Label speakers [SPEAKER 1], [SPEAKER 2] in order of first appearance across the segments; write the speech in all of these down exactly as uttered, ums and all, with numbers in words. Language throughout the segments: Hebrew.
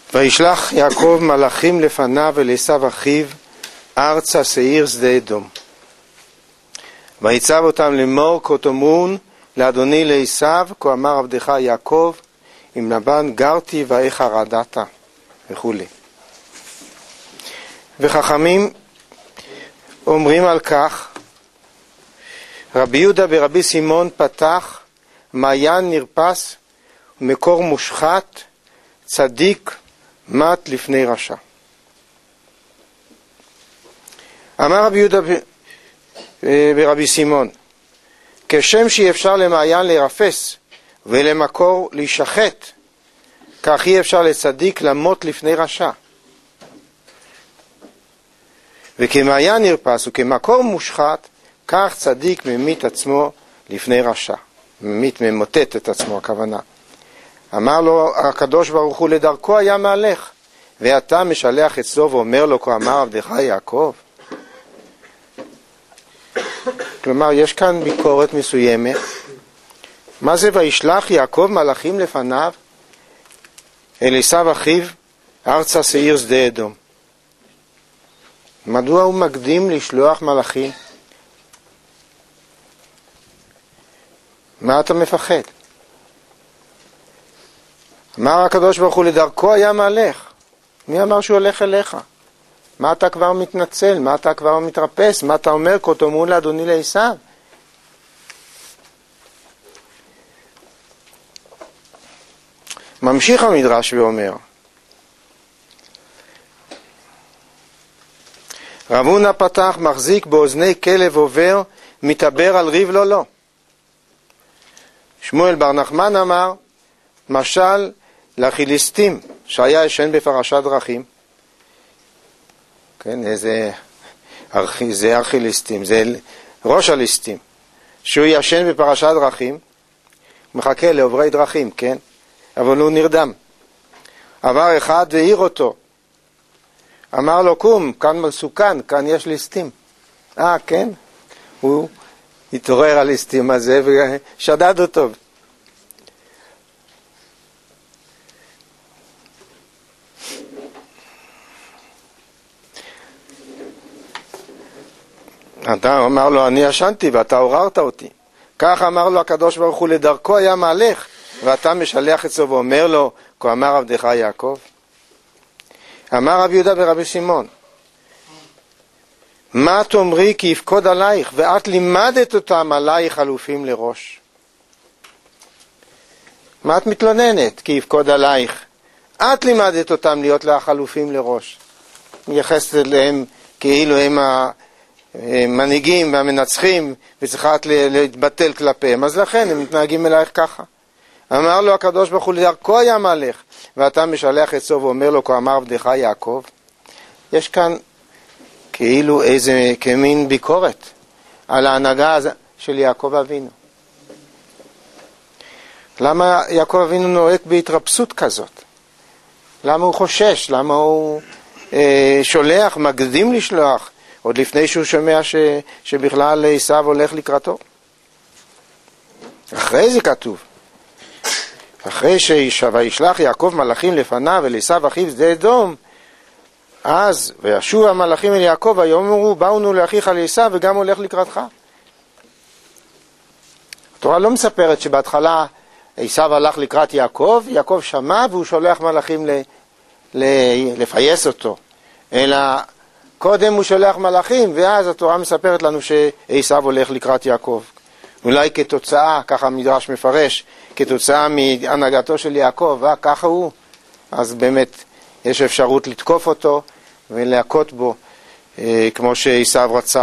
[SPEAKER 1] וישלח יעקב מלאכים לפניו ולעשו אחיו ארצה שעיר שדה אדום. ויצב אותם לאמור כה תאמרון לאדוני לעשו כה אמר עבדך יעקב עם לבן גרתי ואיך רדעת וכו'. וחכמים אומרים על כך, רבי יהודה ורבי סימון פתח מעיין נרפס מקור מושחת צדיק מת לפני רשע. אמר רבי יהודה ורבי סימון, כשם שאי אפשר למעיין להירפס ולמקור להישחט, כך אי אפשר לצדיק למות לפני רשע. וכמעיין נרפס וכמקור מושחת, כך צדיק ממית עצמו לפני רשע. ממית ממוטט את עצמו הכוונה. אמר לו הקדוש ברוך הוא לדרכו היה מהלך, ואתה משלח אצלו ואומר לו כה אמר עבדך יעקב. כלומר יש כאן ביקורת מסוימת. מה זה וישלח יעקב מלאכים לפניו אל עשו אחיו ארצה שעיר שדה אדום? מדוע הוא מקדים לשלוח מלאכים? מה אתה מפחד? אמר הקדוש ברוך הוא לדרכו היה מהלך. מי אמר שהוא הולך אליך? מה אתה כבר מתנצל? מה אתה כבר מתרפס? מה אתה אומר כה תאמרון לאדוני לעשו? ממשיך המדרש ואומר, רב הונא פתח מחזיק באוזני כלב עובר מתעבר על ריב לא לא. שמואל בר נחמן אמר משל לאכיליסטים שהיה ישן בפרשת דרכים. כן, איזה ארכי, זה ארכיליסטים, זה ראש הליסטים, שהוא ישן בפרשת דרכים, מחכה לעוברי דרכים, כן, אבל הוא נרדם. עבר אחד והעיר אותו, אמר לו קום, כאן מסוכן, כאן יש ליסטים. אה כן, הוא התעורר על ליסטים הזה ושדד אותו. אתה אמר לו אני ישנתי ואתה עוררת אותי. כך אמר לו הקדוש ברוך הוא לדרכו היה מהלך, ואתה משלח אצלו ואומר לו כה אמר עבדך יעקב. אמר רבי יהודה ורבי סימון, מה תאמרי כי יפקוד עלייך ואת לימדת אותם עלייך חלופים לראש? מה את מתלוננת כי יפקוד עלייך? את לימדת אותם להיות לה חלופים לראש. מייחסת אליהם כאילו הם המנהיגים והמנצחים וצריכה להתבטל כלפיהם, אז לכן הם מתנהגים אלייך ככה. אמר לו הקדוש ברוך הוא לדרכו היה מהלך, ואתה משלח אצלו ואומר לו כה אמר עבדך יעקב. יש כאן כאילו איזה כמין ביקורת על ההנהגה של יעקב אבינו. למה יעקב אבינו נוהג בהתרפסות כזאת? למה הוא חושש? למה הוא אה, שולח, מקדים לשלוח, עוד לפני שהוא שומע ש, שבכלל עשו הולך לקראתו? אחרי זה כתוב, אחרי שישלח יעקב מלאכים לפניו ולעשו אחיו שדה אדום, אז וישוב המלאכים אל יעקב ויאמרו באונו לאחיך לעשו וגם הולך לקראתך. התורה לא מספרת שבהתחלה עשו הלך לקראת יעקב, יעקב שמע והוא שולח מלאכים ל, ל, לפייס אותו, אלא קודם הוא שולח מלאכים, ואז התורה מספרת לנו שעשו הולך לקראת יעקב. אולי כתוצאה, ככה המדרש מפרש, כתוצאה מהנהגתו של יעקב, אה, ככה הוא, אז באמת יש אפשרות לתקוף אותו ולהכות בו, אה, כמו שעשו רצה.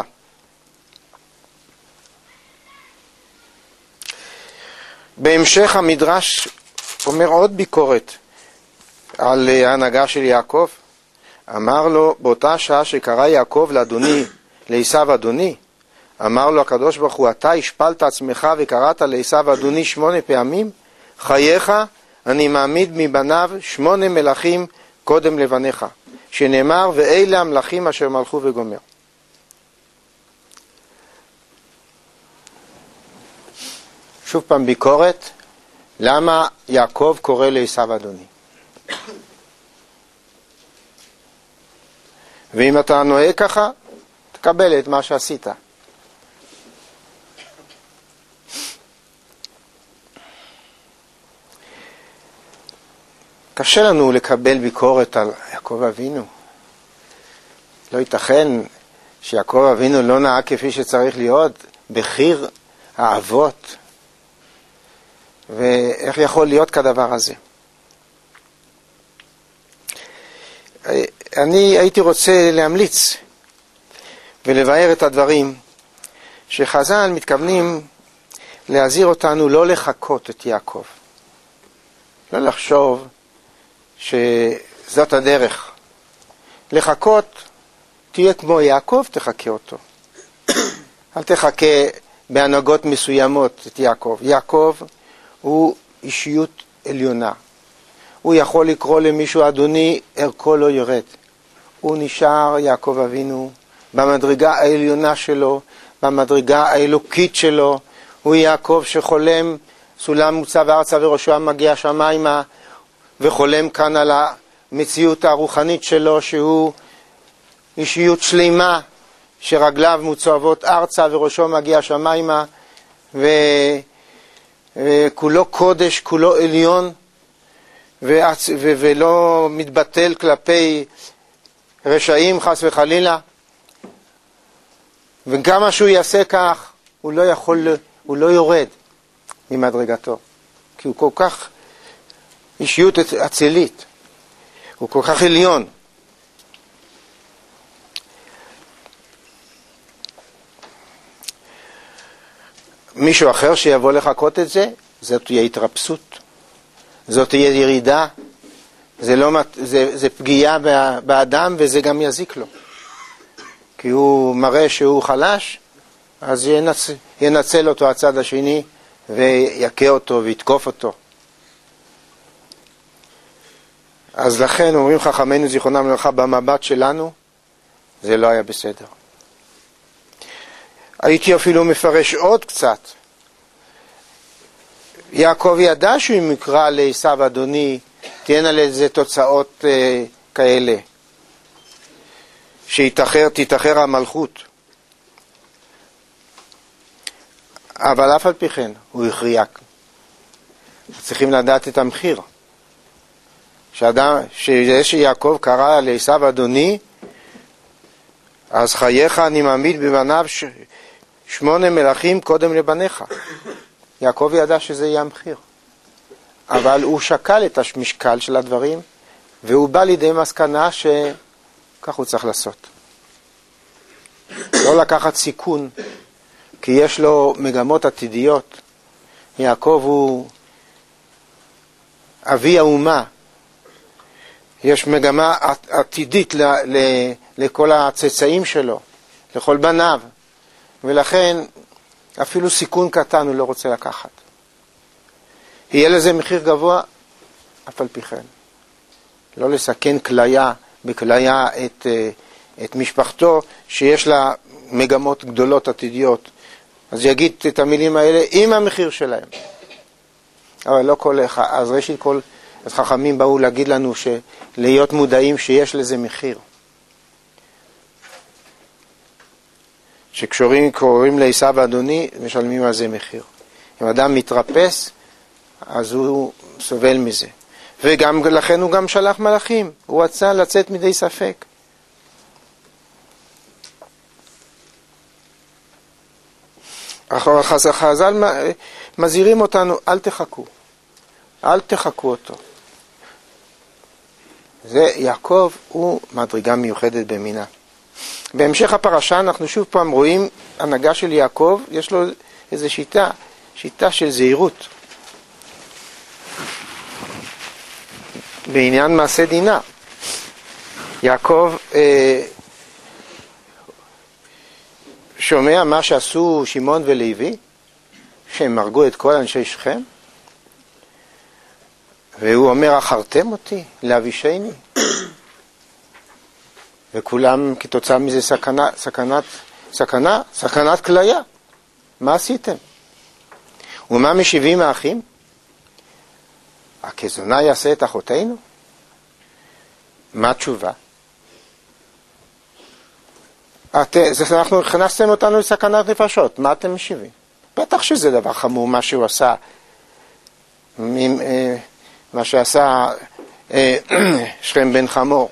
[SPEAKER 1] בהמשך המדרש אומר עוד ביקורת על ההנהגה של יעקב. אמר לו באותה שעה שקרא יעקב לאדוני, לעשו אדוני, אמר לו הקדוש ברוך הוא, אתה השפלת עצמך וקראת לעשו אדוני שמונה פעמים, חייך אני מעמיד מבניו שמונה מלכים קודם לבניך, שנאמר ואלה המלכים אשר מלכו וגומר. שוב פעם ביקורת, למה יעקב קורא לעשו אדוני? ואם אתה נוהג ככה, תקבל את מה שעשית. קשה לנו לקבל ביקורת על יעקב אבינו. לא ייתכן שיעקב אבינו לא נהג כפי שצריך להיות, בחיר האבות. ואיך יכול להיות כדבר הזה? אני הייתי רוצה להמליץ ולבאר את הדברים שחז"ל מתכוונים להזהיר אותנו לא לחכות את יעקב. לא לחשוב שזאת הדרך. לחכות, תהיה כמו יעקב, תחכה אותו. אל תחכה בהנהגות מסוימות את יעקב. יעקב הוא אישיות עליונה. הוא יכול לקרוא למישהו אדוני, ערכו לא ירד. הוא נשאר יעקב אבינו במדרגה העליונה שלו, במדרגה האלוקית שלו. הוא יעקב שחולם, סולם מוצב ארצה וראשו מגיע שמיימה, וחולם כאן על המציאות הרוחנית שלו, שהוא אישיות שלמה, שרגליו מוצבות ארצה וראשו מגיע שמיימה, וכולו קודש, כולו עליון, ו- ו- ולא מתבטל כלפי רשעים חס וחלילה. וכמה שהוא יעשה כך, הוא לא יכול, הוא לא יורד ממדרגתו, כי הוא כל כך אישיות אצילית, הוא כל כך עליון. מישהו אחר שיבוא לחכות את זה, זאת תהיה התרפסות, זאת תהיה ירידה, זה, לא, זה, זה פגיעה באדם, וזה גם יזיק לו. כי הוא מראה שהוא חלש, אז ינצל, ינצל אותו הצד השני, ויקה אותו ויתקוף אותו. אז לכן אומרים חכמינו זיכרונם לברכה, במבט שלנו זה לא היה בסדר. הייתי אפילו מפרש עוד קצת. יעקב ידע שהוא מקרא לעשיו אדוני, תהיינה לזה תוצאות אה, כאלה, שיתאחר, תתאחר המלכות. אבל אף על פי כן הוא הכריע. צריכים לדעת את המחיר. שאדם, שזה שיעקב קרא לעשיו אדוני, אז חייך אני מעמיד בבניו ש... שמונה מלכים קודם לבניך. יעקב ידע שזה יהיה המחיר. אבל הוא שקל את המשקל של הדברים, והוא בא לידי מסקנה שכך הוא צריך לעשות. לא לקחת סיכון, כי יש לו מגמות עתידיות. יעקב הוא אבי האומה. יש מגמה עתידית ל, ל, לכל הצאצאים שלו, לכל בניו, ולכן אפילו סיכון קטן הוא לא רוצה לקחת. יהיה לזה מחיר גבוה, אף על פי כן. לא לסכן כליה, בכליה את, את משפחתו, שיש לה מגמות גדולות עתידיות. אז יגיד את המילים האלה עם המחיר שלהם. אבל לא כל אחד, אז ראשית כל... אז חכמים באו להגיד לנו שלהיות מודעים שיש לזה מחיר. שכשקוראים קוראים לעשיו אדוני, משלמים על זה מחיר. אם אדם מתרפס, אז הוא סובל מזה. וגם לכן הוא גם שלח מלאכים. הוא רצה לצאת מדי ספק. חז"ל מזהירים אותנו, אל תחכו. אל תחכו אותו. זה יעקב הוא מדרגה מיוחדת במינה. בהמשך הפרשה אנחנו שוב פעם רואים הנהגה של יעקב, יש לו איזו שיטה, שיטה של זהירות. בעניין מעשה דינה. יעקב אה, שומע מה שעשו שמעון ולוי, שהם הרגו את כל אנשי שכם, והוא אומר, אחרתם אותי להבישני. וכולם כתוצאה מזה סכנה, סכנת, סכנה, סכנת כליה. מה עשיתם? ומה משיבים האחים? הכזונה יעשה את אחותינו? מה התשובה? את, זה, אנחנו הכנסתם אותנו לסכנת נפשות, מה אתם משיבים? בטח שזה דבר חמור מה שהוא עשה, מה שעשה שכם בן חמור.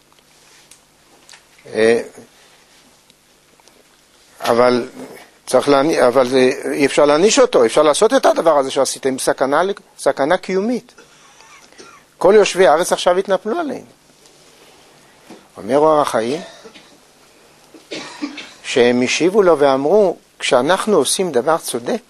[SPEAKER 1] אבל צריך להניש, אבל אי אפשר להניש אותו, אפשר לעשות את הדבר הזה שעשיתם, סכנה, סכנה קיומית. כל יושבי הארץ עכשיו התנפלו עליהם. אומר אור החיים, שהם השיבו לו ואמרו, כשאנחנו עושים דבר צודק,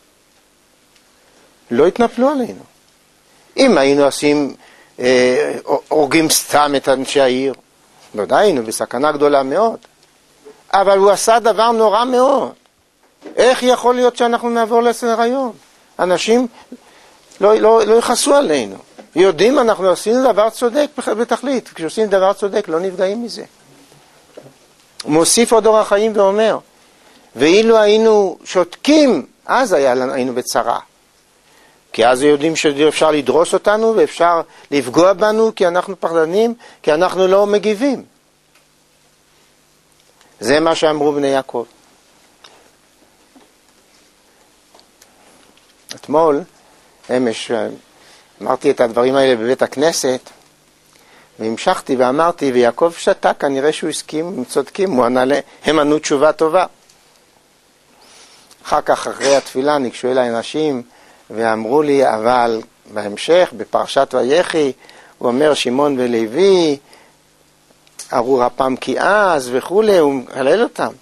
[SPEAKER 1] לא התנפלו עלינו. אם היינו עושים, אה, הורגים סתם את אנשי העיר, לא היינו בסכנה גדולה מאוד. אבל הוא עשה דבר נורא מאוד. איך יכול להיות שאנחנו נעבור לסדר היום? אנשים לא, לא, לא יחסו עלינו. יודעים, אנחנו עושים דבר צודק בתכלית. כשעושים דבר צודק לא נפגעים מזה. מוסיף עוד אור החיים ואומר, ואילו היינו שותקים, אז היה, היינו בצרה. כי אז יודעים שאפשר לדרוס אותנו ואפשר לפגוע בנו כי אנחנו פחדנים, כי אנחנו לא מגיבים. זה מה שאמרו בני יעקב. אתמול, אמש, אמרתי את הדברים האלה בבית הכנסת, והמשכתי ואמרתי, ויעקב שתק, כנראה שהוא הסכים, הם צודקים, הוא ענה להם, הם ענו תשובה טובה. אחר כך, אחרי התפילה, ניגשו אליי אנשים, ואמרו לי, אבל בהמשך, בפרשת ויחי, הוא אומר, שמעון ולוי, ארור הפעם כי אז וכו', הוא הלל אותם.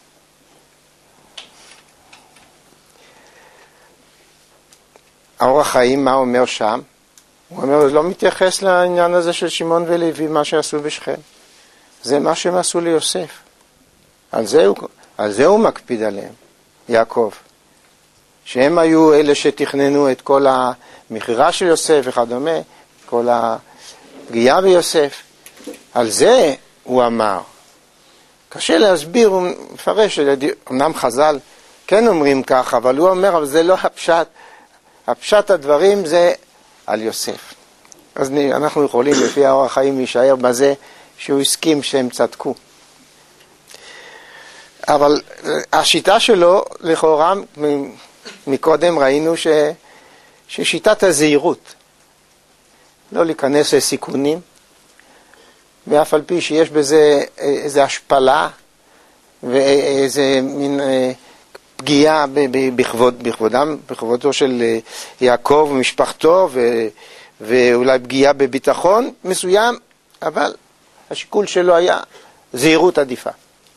[SPEAKER 1] האור החיים, מה אומר שם? הוא אומר, לא מתייחס לעניין הזה של שמעון ולוי, מה שעשו בשכם. זה מה שהם עשו ליוסף. על זה הוא, על זה הוא מקפיד עליהם, יעקב. שהם היו אלה שתכננו את כל המחירה של יוסף וכדומה, כל הפגיעה ביוסף. על זה הוא אמר. קשה להסביר, הוא מפרש, אמנם חז"ל כן אומרים כך, אבל הוא אומר, אבל זה לא הפשט. הפשט הדברים זה על יוסף. אז אנחנו יכולים לפי האור החיים להישאר בזה שהוא הסכים שהם צדקו. אבל השיטה שלו, לכאורה, מקודם ראינו ש... ששיטת הזהירות, לא להיכנס לסיכונים, ואף על פי שיש בזה איזו השפלה, ואיזה מין פגיעה בכבוד, בכבודם, בכבודו של יעקב ומשפחתו, ו... ואולי פגיעה בביטחון מסוים, אבל השיקול שלו היה זהירות עדיפה.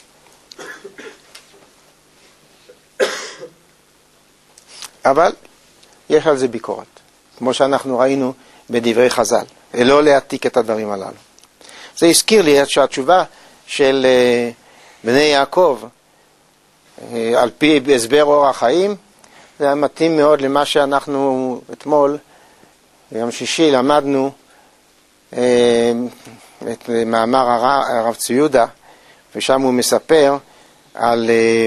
[SPEAKER 1] אבל יש על זה ביקורת, כמו שאנחנו ראינו בדברי חז"ל, לא להעתיק את הדברים הללו. זה הזכיר לי שהתשובה של בני יעקב, על פי הסבר אור החיים, זה היה מתאים מאוד למה שאנחנו אתמול, ביום שישי, למדנו את מאמר הרב ציודה, ושם הוא מספר על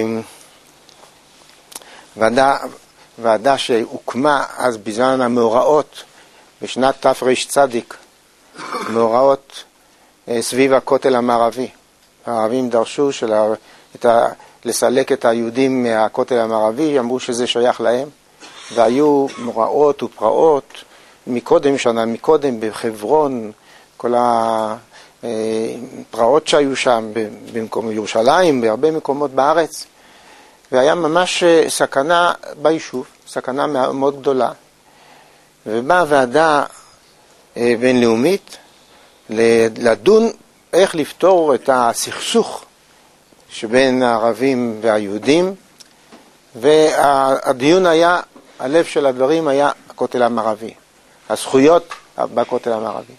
[SPEAKER 1] ועדה, ועדה שהוקמה אז בזמן המאורעות, בשנת תר"ש צדיק, מאורעות סביב הכותל המערבי. הערבים דרשו שלה, את ה, לסלק את היהודים מהכותל המערבי, אמרו שזה שייך להם, והיו מאורעות ופרעות, מקודם שנה, מקודם בחברון, כל הפרעות שהיו שם, במקום ירושלים, בהרבה מקומות בארץ, והיה ממש סכנה ביישוב, סכנה מאוד גדולה. ובאה ועדה בינלאומית לדון איך לפתור את הסכסוך שבין הערבים והיהודים, והדיון היה, הלב של הדברים היה הכותל המערבי, הזכויות בכותל המערבי.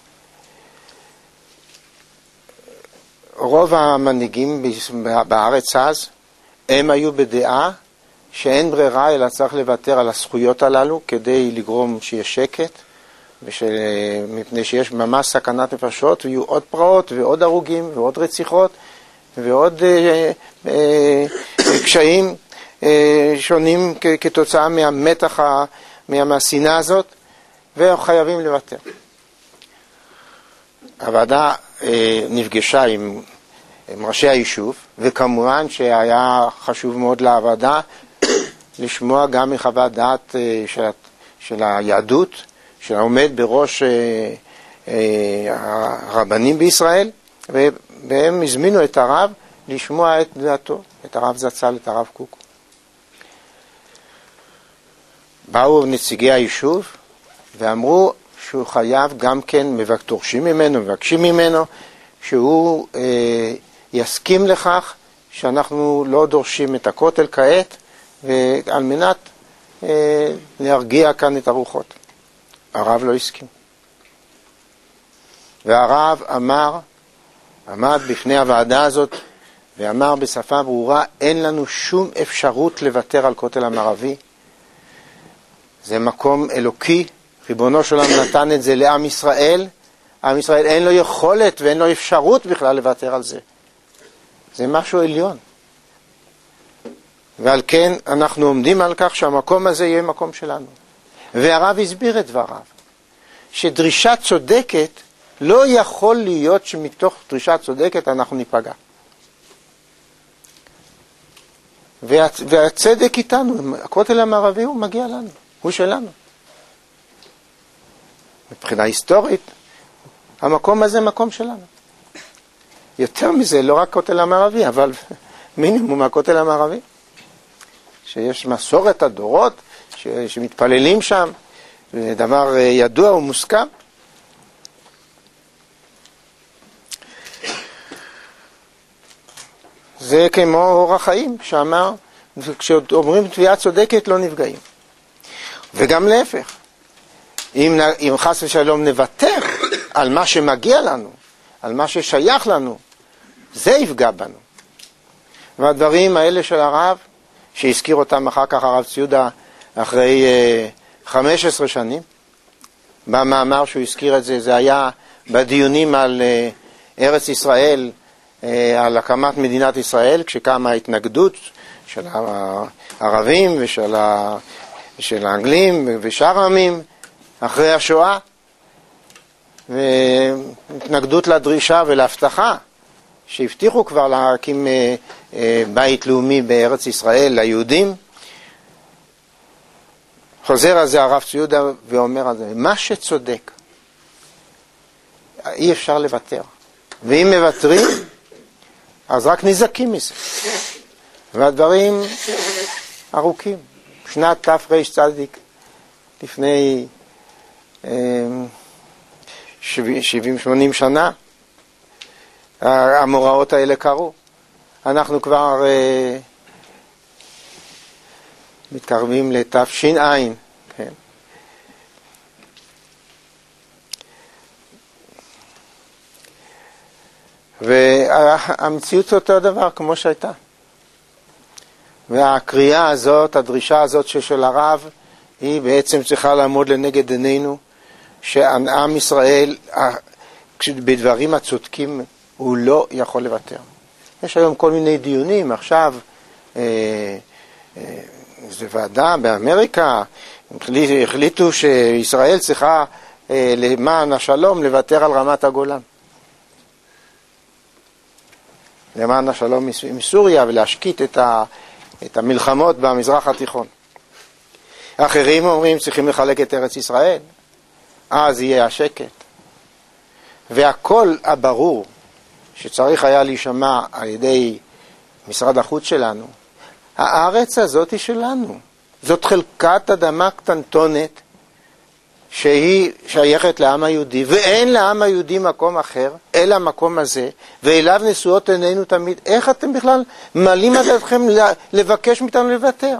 [SPEAKER 1] רוב המנהיגים בארץ אז, הם היו בדעה שאין ברירה אלא צריך לוותר על הזכויות הללו כדי לגרום שיש שקט, מפני שיש ממש סכנת נפשות, ויהיו עוד פרעות ועוד הרוגים ועוד רציחות ועוד אה, אה, קשיים אה, שונים כ- כתוצאה מהמתח, מהשנאה הזאת, וחייבים לוותר. הוועדה אה, נפגשה עם הם ראשי היישוב, וכמובן שהיה חשוב מאוד לעבודה לשמוע גם מחוות דעת של, של היהדות, שעומד בראש הרבנים בישראל, והם הזמינו את הרב לשמוע את דעתו, את הרב זצ"ל, את הרב קוק. באו נציגי היישוב ואמרו שהוא חייב גם כן, דורשים ממנו, מבקשים ממנו, שהוא אה, יסכים לכך שאנחנו לא דורשים את הכותל כעת, ועל מנת אה, להרגיע כאן את הרוחות. הרב לא הסכים. והרב אמר, עמד בפני הוועדה הזאת, ואמר בשפה ברורה, אין לנו שום אפשרות לוותר על כותל המערבי. זה מקום אלוקי, ריבונו של עולם נתן את זה לעם ישראל, עם ישראל אין לו יכולת ואין לו אפשרות בכלל לוותר על זה. זה משהו עליון. ועל כן אנחנו עומדים על כך שהמקום הזה יהיה מקום שלנו. והרב הסביר את דבריו, שדרישה צודקת לא יכול להיות שמתוך דרישה צודקת אנחנו ניפגע. וה, והצדק איתנו, הכותל המערבי הוא מגיע לנו, הוא שלנו. מבחינה היסטורית, המקום הזה מקום שלנו. יותר מזה, לא רק כותל המערבי, אבל מינימום הכותל המערבי. שיש מסורת הדורות, ש, שמתפללים שם, זה דבר ידוע ומוסכם. זה כמו אורח חיים, שאמר, כשאומרים תביעה צודקת לא נפגעים. וגם להפך. אם, אם חס ושלום נוותר על מה שמגיע לנו, על מה ששייך לנו, זה יפגע בנו. והדברים האלה של הרב, שהזכיר אותם אחר כך הרב ציודה אחרי uh, חמש עשרה שנים, במאמר שהוא הזכיר את זה, זה היה בדיונים על uh, ארץ ישראל, uh, על הקמת מדינת ישראל, כשקמה ההתנגדות של הערבים ושל ה... של האנגלים ושאר העמים אחרי השואה, והתנגדות לדרישה ולהבטחה שהבטיחו כבר להקים בית לאומי בארץ ישראל ליהודים. חוזר על זה הרב ציודה ואומר על זה, מה שצודק אי אפשר לוותר, ואם מוותרים אז רק נזקים מזה, והדברים ארוכים. שנת תר"צ לפני שבעים שמונים שנה המאורעות האלה קרו. אנחנו כבר מתקרבים לתש"ע, כן. והמציאות אותו דבר כמו שהייתה. והקריאה הזאת, הדרישה הזאת של הרב, היא בעצם צריכה לעמוד לנגד עינינו, שעם ישראל, בדברים הצודקים, הוא לא יכול לוותר. יש היום כל מיני דיונים, עכשיו, אה, אה, זו ועדה באמריקה, החליטו שישראל צריכה אה, למען השלום לוותר על רמת הגולן. למען השלום מסוריה ולהשקיט את ה... את המלחמות במזרח התיכון. אחרים אומרים צריכים לחלק את ארץ ישראל, אז יהיה השקט. והכל הברור שצריך היה להישמע על ידי משרד החוץ שלנו, הארץ הזאת היא שלנו. זאת חלקת אדמה קטנטונת שהיא שייכת לעם היהודי, ואין לעם היהודי מקום אחר, אלא המקום הזה, ואליו נשואות עינינו תמיד. איך אתם בכלל מעלים על דעתכם לבקש מאיתנו לוותר?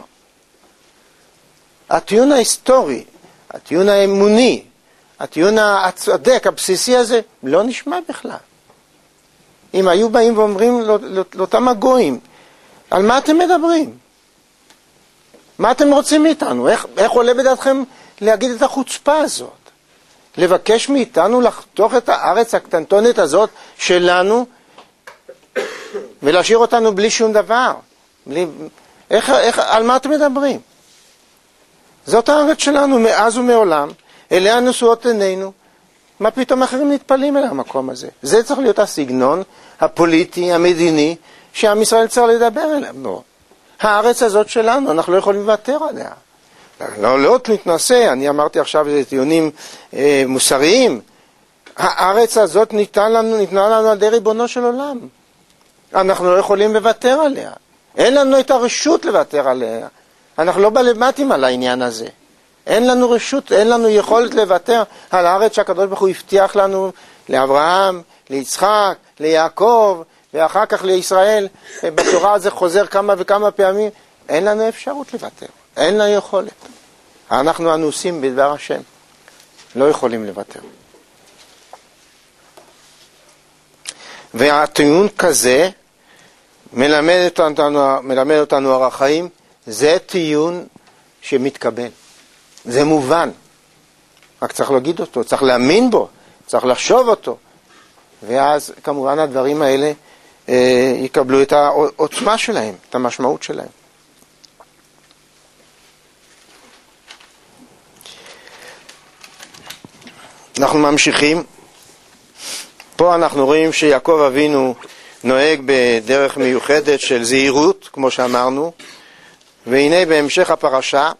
[SPEAKER 1] הטיעון ההיסטורי, הטיעון האמוני, הטיעון הצודק, הבסיסי הזה, לא נשמע בכלל. אם היו באים ואומרים לאותם הגויים, על מה אתם מדברים? מה אתם רוצים מאיתנו? איך, איך עולה בדעתכם להגיד את החוצפה הזאת? לבקש מאיתנו לחתוך את הארץ הקטנטונת הזאת שלנו ולהשאיר אותנו בלי שום דבר. בלי... איך, איך, על מה אתם מדברים? זאת הארץ שלנו מאז ומעולם, אליה נשואות עינינו, מה פתאום אחרים נטפלים אל המקום הזה? זה צריך להיות הסגנון הפוליטי, המדיני, שעם ישראל צריך לדבר אליו. לא. הארץ הזאת שלנו, אנחנו לא יכולים לוותר עליה. לא, לא נתנסה, אני אמרתי עכשיו איזה טיעונים אה, מוסריים. הארץ הזאת ניתנה לנו, ניתנה לנו על ידי ריבונו של עולם. אנחנו לא יכולים לוותר עליה. אין לנו את הרשות לוותר עליה. אנחנו לא בלמטים על העניין הזה. אין לנו רשות, אין לנו יכולת לוותר על הארץ שהקדוש ברוך הוא הבטיח לנו, לאברהם, ליצחק, ליעקב, ואחר כך לישראל. בתורה זה חוזר כמה וכמה פעמים. אין לנו אפשרות לוותר. אין לנו יכולת. אנחנו אנוסים בדבר השם. לא יכולים לוותר. והטיעון כזה מלמד אותנו, מלמד אותנו אורח חיים, זה טיעון שמתקבל. זה מובן. רק צריך להגיד אותו, צריך להאמין בו, צריך לחשוב אותו. ואז כמובן הדברים האלה אה, יקבלו את העוצמה שלהם, את המשמעות שלהם. אנחנו ממשיכים. פה אנחנו רואים שיעקב אבינו נוהג בדרך מיוחדת של זהירות, כמו שאמרנו, והנה בהמשך הפרשה,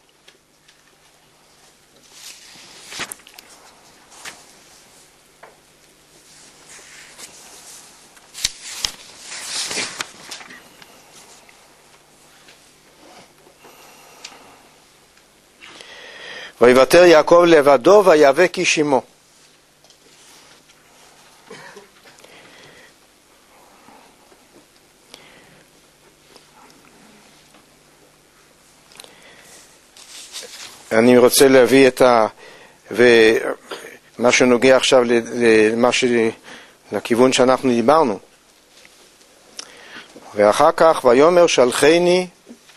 [SPEAKER 1] ויוותר יעקב לבדו ויאבק איש עמו. אני רוצה להביא את ה... ומה שנוגע עכשיו למה ש... לכיוון שאנחנו דיברנו. ואחר כך, ויאמר שלחני,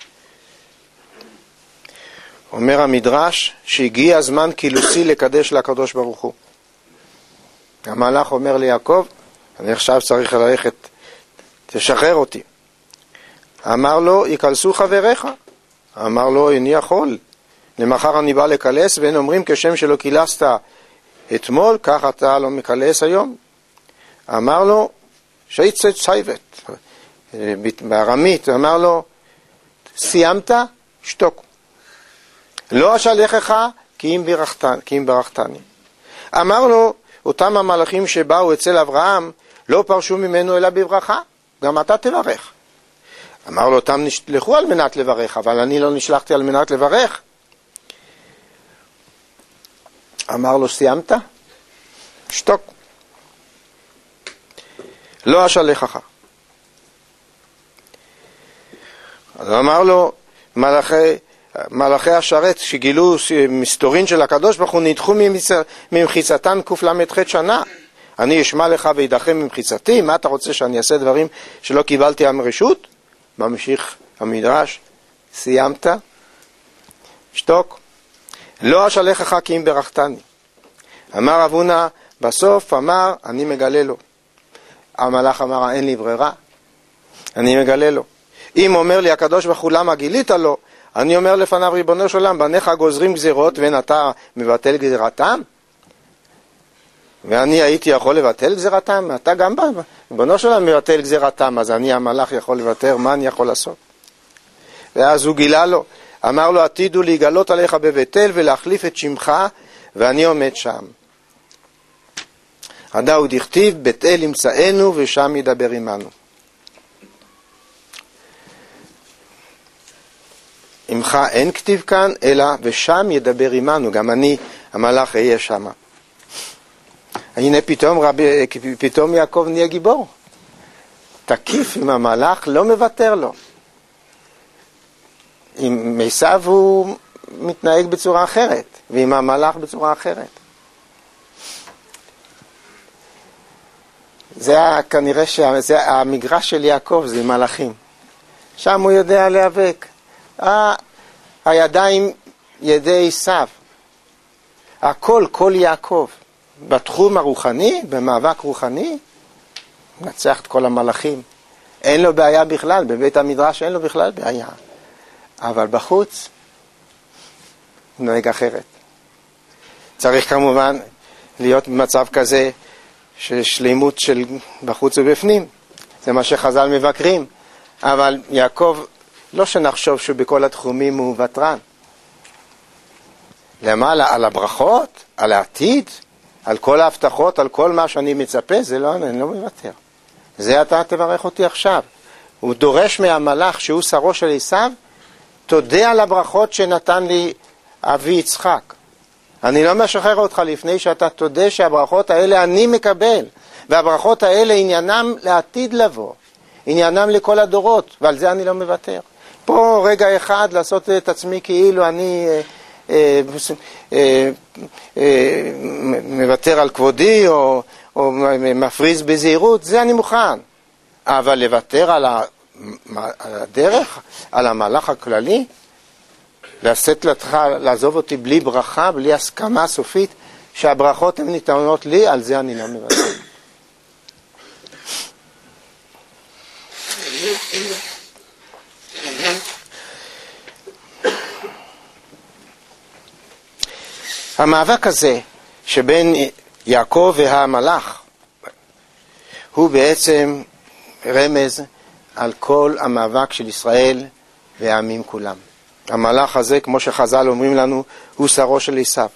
[SPEAKER 1] אומר המדרש, שהגיע הזמן קילוסי לקדש לקדוש ברוך הוא. המלאך אומר ליעקב, אני עכשיו צריך ללכת, תשחרר אותי. אמר לו, יקלסו חבריך. אמר לו, איני יכול. למחר אני בא לקלס, והם אומרים, כשם שלא קילסת אתמול, כך אתה לא מקלס היום. אמר לו, שייצת צייבת. בארמית, אמר לו, סיימת, שתוק. לא אשלחך כי אם ברכתני, כי אם ברכתני. אמר לו, אותם המלאכים שבאו אצל אברהם, לא פרשו ממנו אלא בברכה, גם אתה תברך. אמר לו, אותם נשלחו על מנת לברך, אבל אני לא נשלחתי על מנת לברך. אמר לו, סיימת? שתוק. לא אשלחך. אז אמר לו, מלאכי, מלאכי השרת שגילו מסתורין של הקדוש ברוך הוא נדחו ממחיצתן קוף למ"ח שנה. אני אשמע לך וידחה ממחיצתי, מה אתה רוצה שאני אעשה דברים שלא קיבלתי המרשות? ממשיך המדרש, סיימת? שתוק. לא אשלחך כי אם ברכתני. אמר אבונה, בסוף אמר, אני מגלה לו. המלאך אמר, אין לי ברירה, אני מגלה לו. אם אומר לי הקדוש ברוך הוא למה גילית לו, אני אומר לפניו ריבונו של עולם, בניך גוזרים גזירות ואין אתה מבטל גזירתם? ואני הייתי יכול לבטל גזירתם? אתה גם בא, ריבונו של עולם מבטל גזירתם, אז אני המלאך יכול לבטל, מה אני יכול לעשות? ואז הוא גילה לו, אמר לו, עתידו להיגלות עליך בבית אל ולהחליף את שמך, ואני עומד שם. הדאו דכתיב, בית אל ימצאנו ושם ידבר עמנו. עמך אין כתיב כאן, אלא ושם ידבר עמנו, גם אני, המלאך, אהיה שם. הנה פתאום, רבי, פתאום יעקב נהיה גיבור. תקיף עם המלאך, לא מוותר לו. עם עשיו הוא מתנהג בצורה אחרת, ועם המלאך בצורה אחרת. זה כנראה שהמגרש של יעקב זה מלאכים. שם הוא יודע להיאבק. ה... הידיים ידי עשיו. הכל, כל יעקב. בתחום הרוחני, במאבק רוחני, נצח את כל המלאכים. אין לו בעיה בכלל, בבית המדרש אין לו בכלל בעיה. אבל בחוץ נוהג אחרת. צריך כמובן להיות במצב כזה של שלימות של בחוץ ובפנים. זה מה שחז"ל מבקרים. אבל יעקב, לא שנחשוב שבכל התחומים הוא ותרן. למעלה, על הברכות, על העתיד, על כל ההבטחות, על כל מה שאני מצפה, זה לא, אני לא מוותר. זה אתה תברך אותי עכשיו. הוא דורש מהמלאך שהוא שרו של עשיו, תודה על הברכות שנתן לי אבי יצחק. אני לא משחרר אותך לפני שאתה תודה שהברכות האלה אני מקבל, והברכות האלה עניינם לעתיד לבוא, עניינם לכל הדורות, ועל זה אני לא מוותר. פה רגע אחד לעשות את עצמי כאילו אני אה, אה, אה, אה, מוותר על כבודי או, או מפריז בזהירות, זה אני מוכן. אבל לוותר על הדרך, על המהלך הכללי, לשאת לך, לעזוב אותי בלי ברכה, בלי הסכמה סופית, שהברכות הן ניתנות לי, על זה אני לא מוותר. המאבק הזה שבין יעקב והמלאך הוא בעצם רמז על כל המאבק של ישראל והעמים כולם. המלאך הזה, כמו שחז"ל אומרים לנו, הוא שרו של עשיו.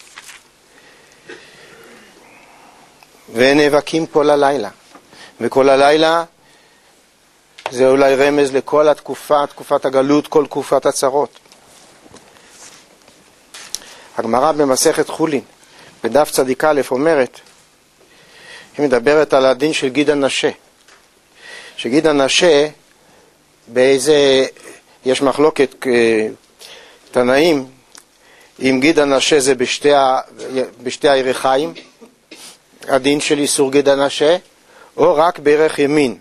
[SPEAKER 1] ונאבקים כל הלילה. וכל הלילה זה אולי רמז לכל התקופה, תקופת הגלות, כל תקופת הצרות. הגמרא במסכת חולין, בדף צדיק א' אומרת, היא מדברת על הדין של גיד הנשה. שגיד הנשה, באיזה, יש מחלוקת תנאים, אם גיד הנשה זה בשתי, בשתי הירכיים, הדין של איסור גיד הנשה, או רק בערך ימין.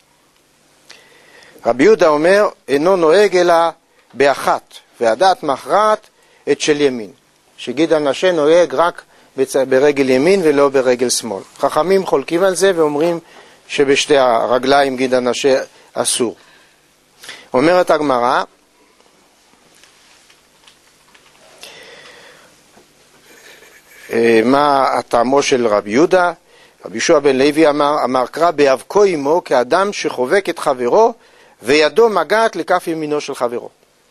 [SPEAKER 1] רבי יהודה אומר, אינו נוהג אלא באחת, והדעת מכרעת את של ימין. שגיד הנשה נוהג רק ברגל ימין ולא ברגל שמאל. חכמים חולקים על זה ואומרים שבשתי הרגליים גיד הנשה אסור. אומרת הגמרא, מה הטעמו של רבי יהודה? רבי יהושע בן לוי אמר, אמר קרא באבקו עמו כאדם שחובק את חברו וידו מגעת לכף ימינו של חברו.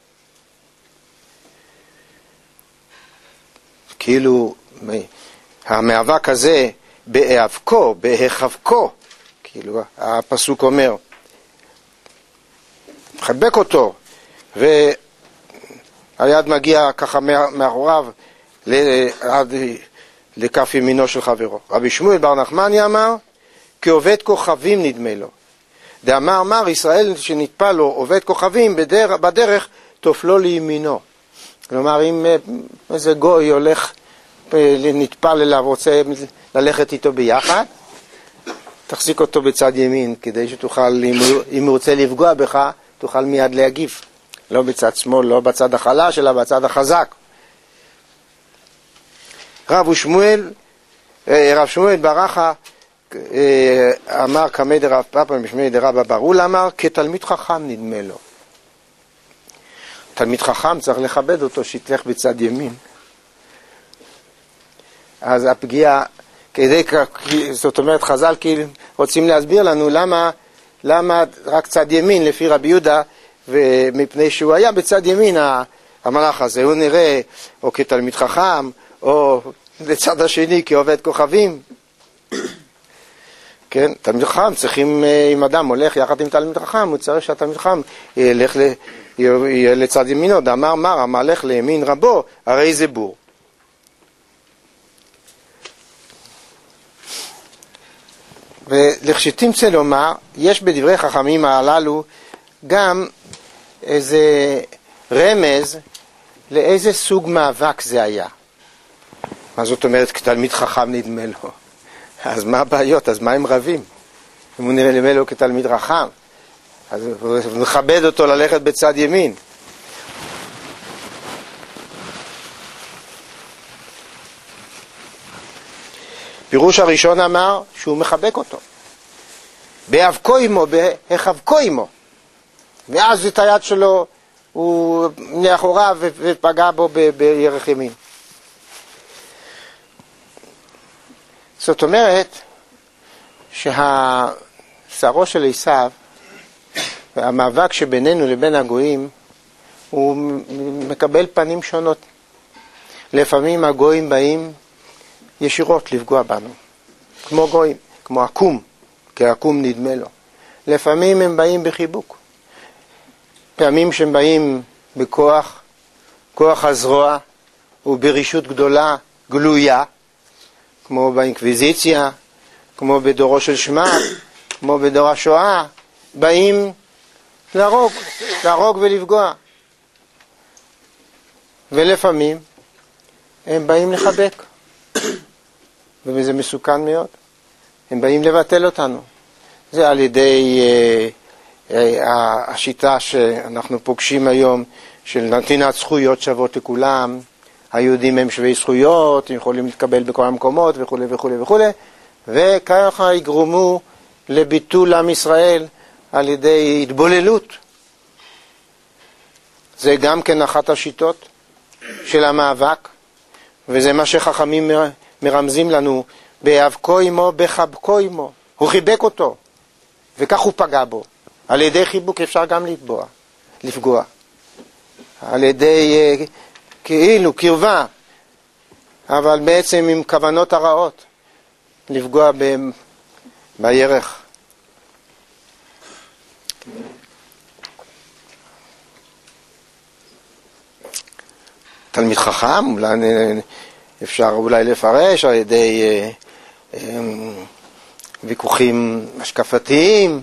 [SPEAKER 1] כאילו המאבק הזה באבקו, בהחבקו, כאילו הפסוק אומר, חבק אותו, והיד מגיע ככה מאחוריו עד לכף ימינו של חברו. רבי שמואל בר נחמני אמר, כעובד כוכבים נדמה לו. דאמר אמר, ישראל שנטפל לו עובד כוכבים בדרך, בדרך תופלו לימינו. כלומר, אם איזה גוי הולך, נטפל אליו, רוצה ללכת איתו ביחד, תחזיק אותו בצד ימין, כדי שתוכל, אם הוא רוצה לפגוע בך, תוכל מיד להגיב. לא בצד שמאל, לא בצד החלש, אלא בצד החזק. רב שמואל, רב שמואל ברכה, אמר כמי דרב פאפא משמי דרבא ברול, אמר כתלמיד חכם נדמה לו. תלמיד חכם צריך לכבד אותו, שיתלך בצד ימין. אז הפגיעה, כדי, זאת אומרת, חז"ל כאילו רוצים להסביר לנו למה, למה רק צד ימין לפי רבי יהודה, ומפני שהוא היה בצד ימין המלאך הזה, הוא נראה או כתלמיד חכם, או לצד השני כעובד כוכבים. כן, תלמיד חכם צריכים, אם אדם הולך יחד עם תלמיד חכם, הוא צריך שהתלמיד חכם ילך ל... יהיה לצד ימינו. דאמר מר, המהלך לימין רבו, הרי זה בור. ולכשתים צא לומר, יש בדברי חכמים הללו גם איזה רמז לאיזה סוג מאבק זה היה. מה זאת אומרת, כתלמיד חכם נדמה לו? אז מה הבעיות? אז מה הם רבים? אם הוא נדמה לו כתלמיד חכם, אז הוא מכבד אותו ללכת בצד ימין. פירוש הראשון אמר שהוא מחבק אותו. באבקו עמו, בהחבקו עמו. ואז את היד שלו הוא מאחוריו ופגע בו בירך ימין. זאת אומרת שהשרו של עשיו והמאבק שבינינו לבין הגויים הוא מקבל פנים שונות. לפעמים הגויים באים ישירות לפגוע בנו, כמו גויים, כמו עקום, כי עקום נדמה לו. לפעמים הם באים בחיבוק, פעמים שהם באים בכוח, כוח הזרוע וברישות גדולה, גלויה, כמו באינקוויזיציה, כמו בדורו של שמע, כמו בדור השואה, באים להרוג, להרוג ולפגוע. ולפעמים הם באים לחבק, וזה מסוכן מאוד. הם באים לבטל אותנו. זה על ידי אה, אה, השיטה שאנחנו פוגשים היום של נתינת זכויות שוות לכולם. היהודים הם שווי זכויות, הם יכולים להתקבל בכל המקומות וכו' וכו' וכו'. וככה יגרמו לביטול עם ישראל על ידי התבוללות. זה גם כן אחת השיטות של המאבק, וזה מה שחכמים מרמזים לנו, באהבקו עמו, בחבקו עמו. הוא חיבק אותו, וכך הוא פגע בו. על ידי חיבוק אפשר גם לפגוע, לפגוע. על ידי uh, כאילו קרבה, אבל בעצם עם כוונות הרעות, לפגוע ב, בירך. תלמיד חכם, אולי אפשר אולי לפרש על ידי אה, אה, ויכוחים השקפתיים,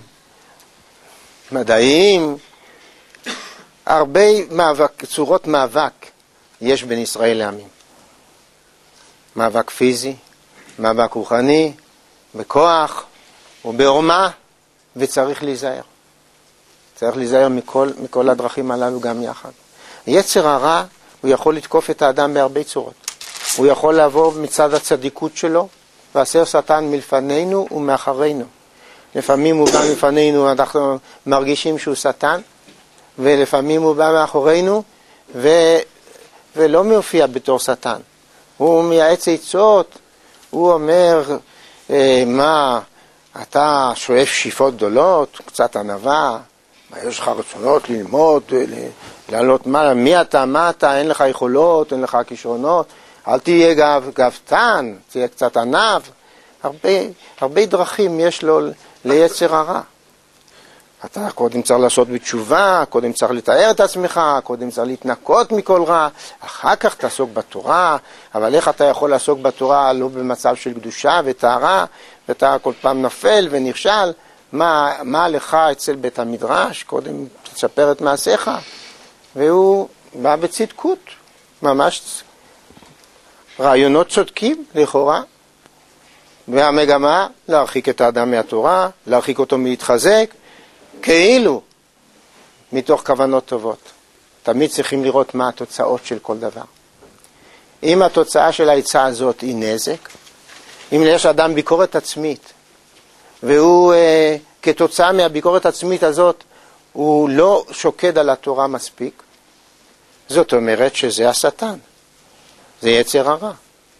[SPEAKER 1] מדעיים, הרבה מאבק, צורות מאבק יש בין ישראל לעמים. מאבק פיזי, מאבק רוחני, בכוח ובעורמה, וצריך להיזהר. צריך להיזהר מכל, מכל הדרכים הללו גם יחד. יצר הרע הוא יכול לתקוף את האדם בהרבה צורות. הוא יכול לעבור מצד הצדיקות שלו, ועשר שטן מלפנינו ומאחרינו. לפעמים הוא בא מלפנינו, אנחנו מרגישים שהוא שטן, ולפעמים הוא בא מאחורינו, ו... ולא מופיע בתור שטן. הוא מייעץ עצות, הוא אומר, אה, מה, אתה שואף שאיפות גדולות, קצת ענווה, מה יש לך רצונות ללמוד, לעלות מה, מי אתה, מה אתה, אין לך יכולות, אין לך כישרונות, אל תהיה גב, גבתן, תהיה קצת ענב. הרבה, הרבה דרכים יש לו ליצר הרע. אתה קודם צריך לעשות בתשובה, קודם צריך לתאר את עצמך, קודם צריך להתנקות מכל רע, אחר כך תעסוק בתורה, אבל איך אתה יכול לעסוק בתורה לא במצב של קדושה וטהרה, ואתה כל פעם נפל ונכשל, מה, מה לך אצל בית המדרש, קודם תספר את מעשיך, והוא בא בצדקות, ממש רעיונות צודקים לכאורה, והמגמה להרחיק את האדם מהתורה, להרחיק אותו מלהתחזק, כאילו מתוך כוונות טובות. תמיד צריכים לראות מה התוצאות של כל דבר. אם התוצאה של העצה הזאת היא נזק, אם יש אדם ביקורת עצמית, והוא אה, כתוצאה מהביקורת עצמית הזאת, הוא לא שוקד על התורה מספיק, זאת אומרת שזה השטן, זה יצר הרע.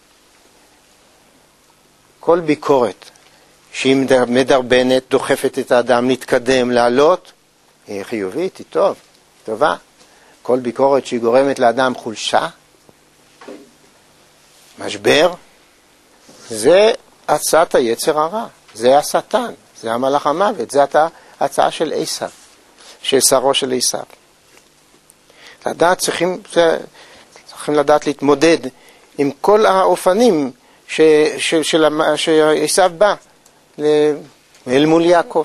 [SPEAKER 1] כל ביקורת שהיא מדרבנת, דוחפת את האדם להתקדם, לעלות, היא חיובית, היא טוב, טובה. כל ביקורת שהיא גורמת לאדם חולשה, משבר, זה הצעת היצר הרע, זה השטן, זה המלאך המוות, זה ההצעה של עשיו, של שרו של עשיו. לדעת צריכים, צריכים לדעת להתמודד עם כל האופנים ש, ש, של, שעשיו בא אל מול יעקב.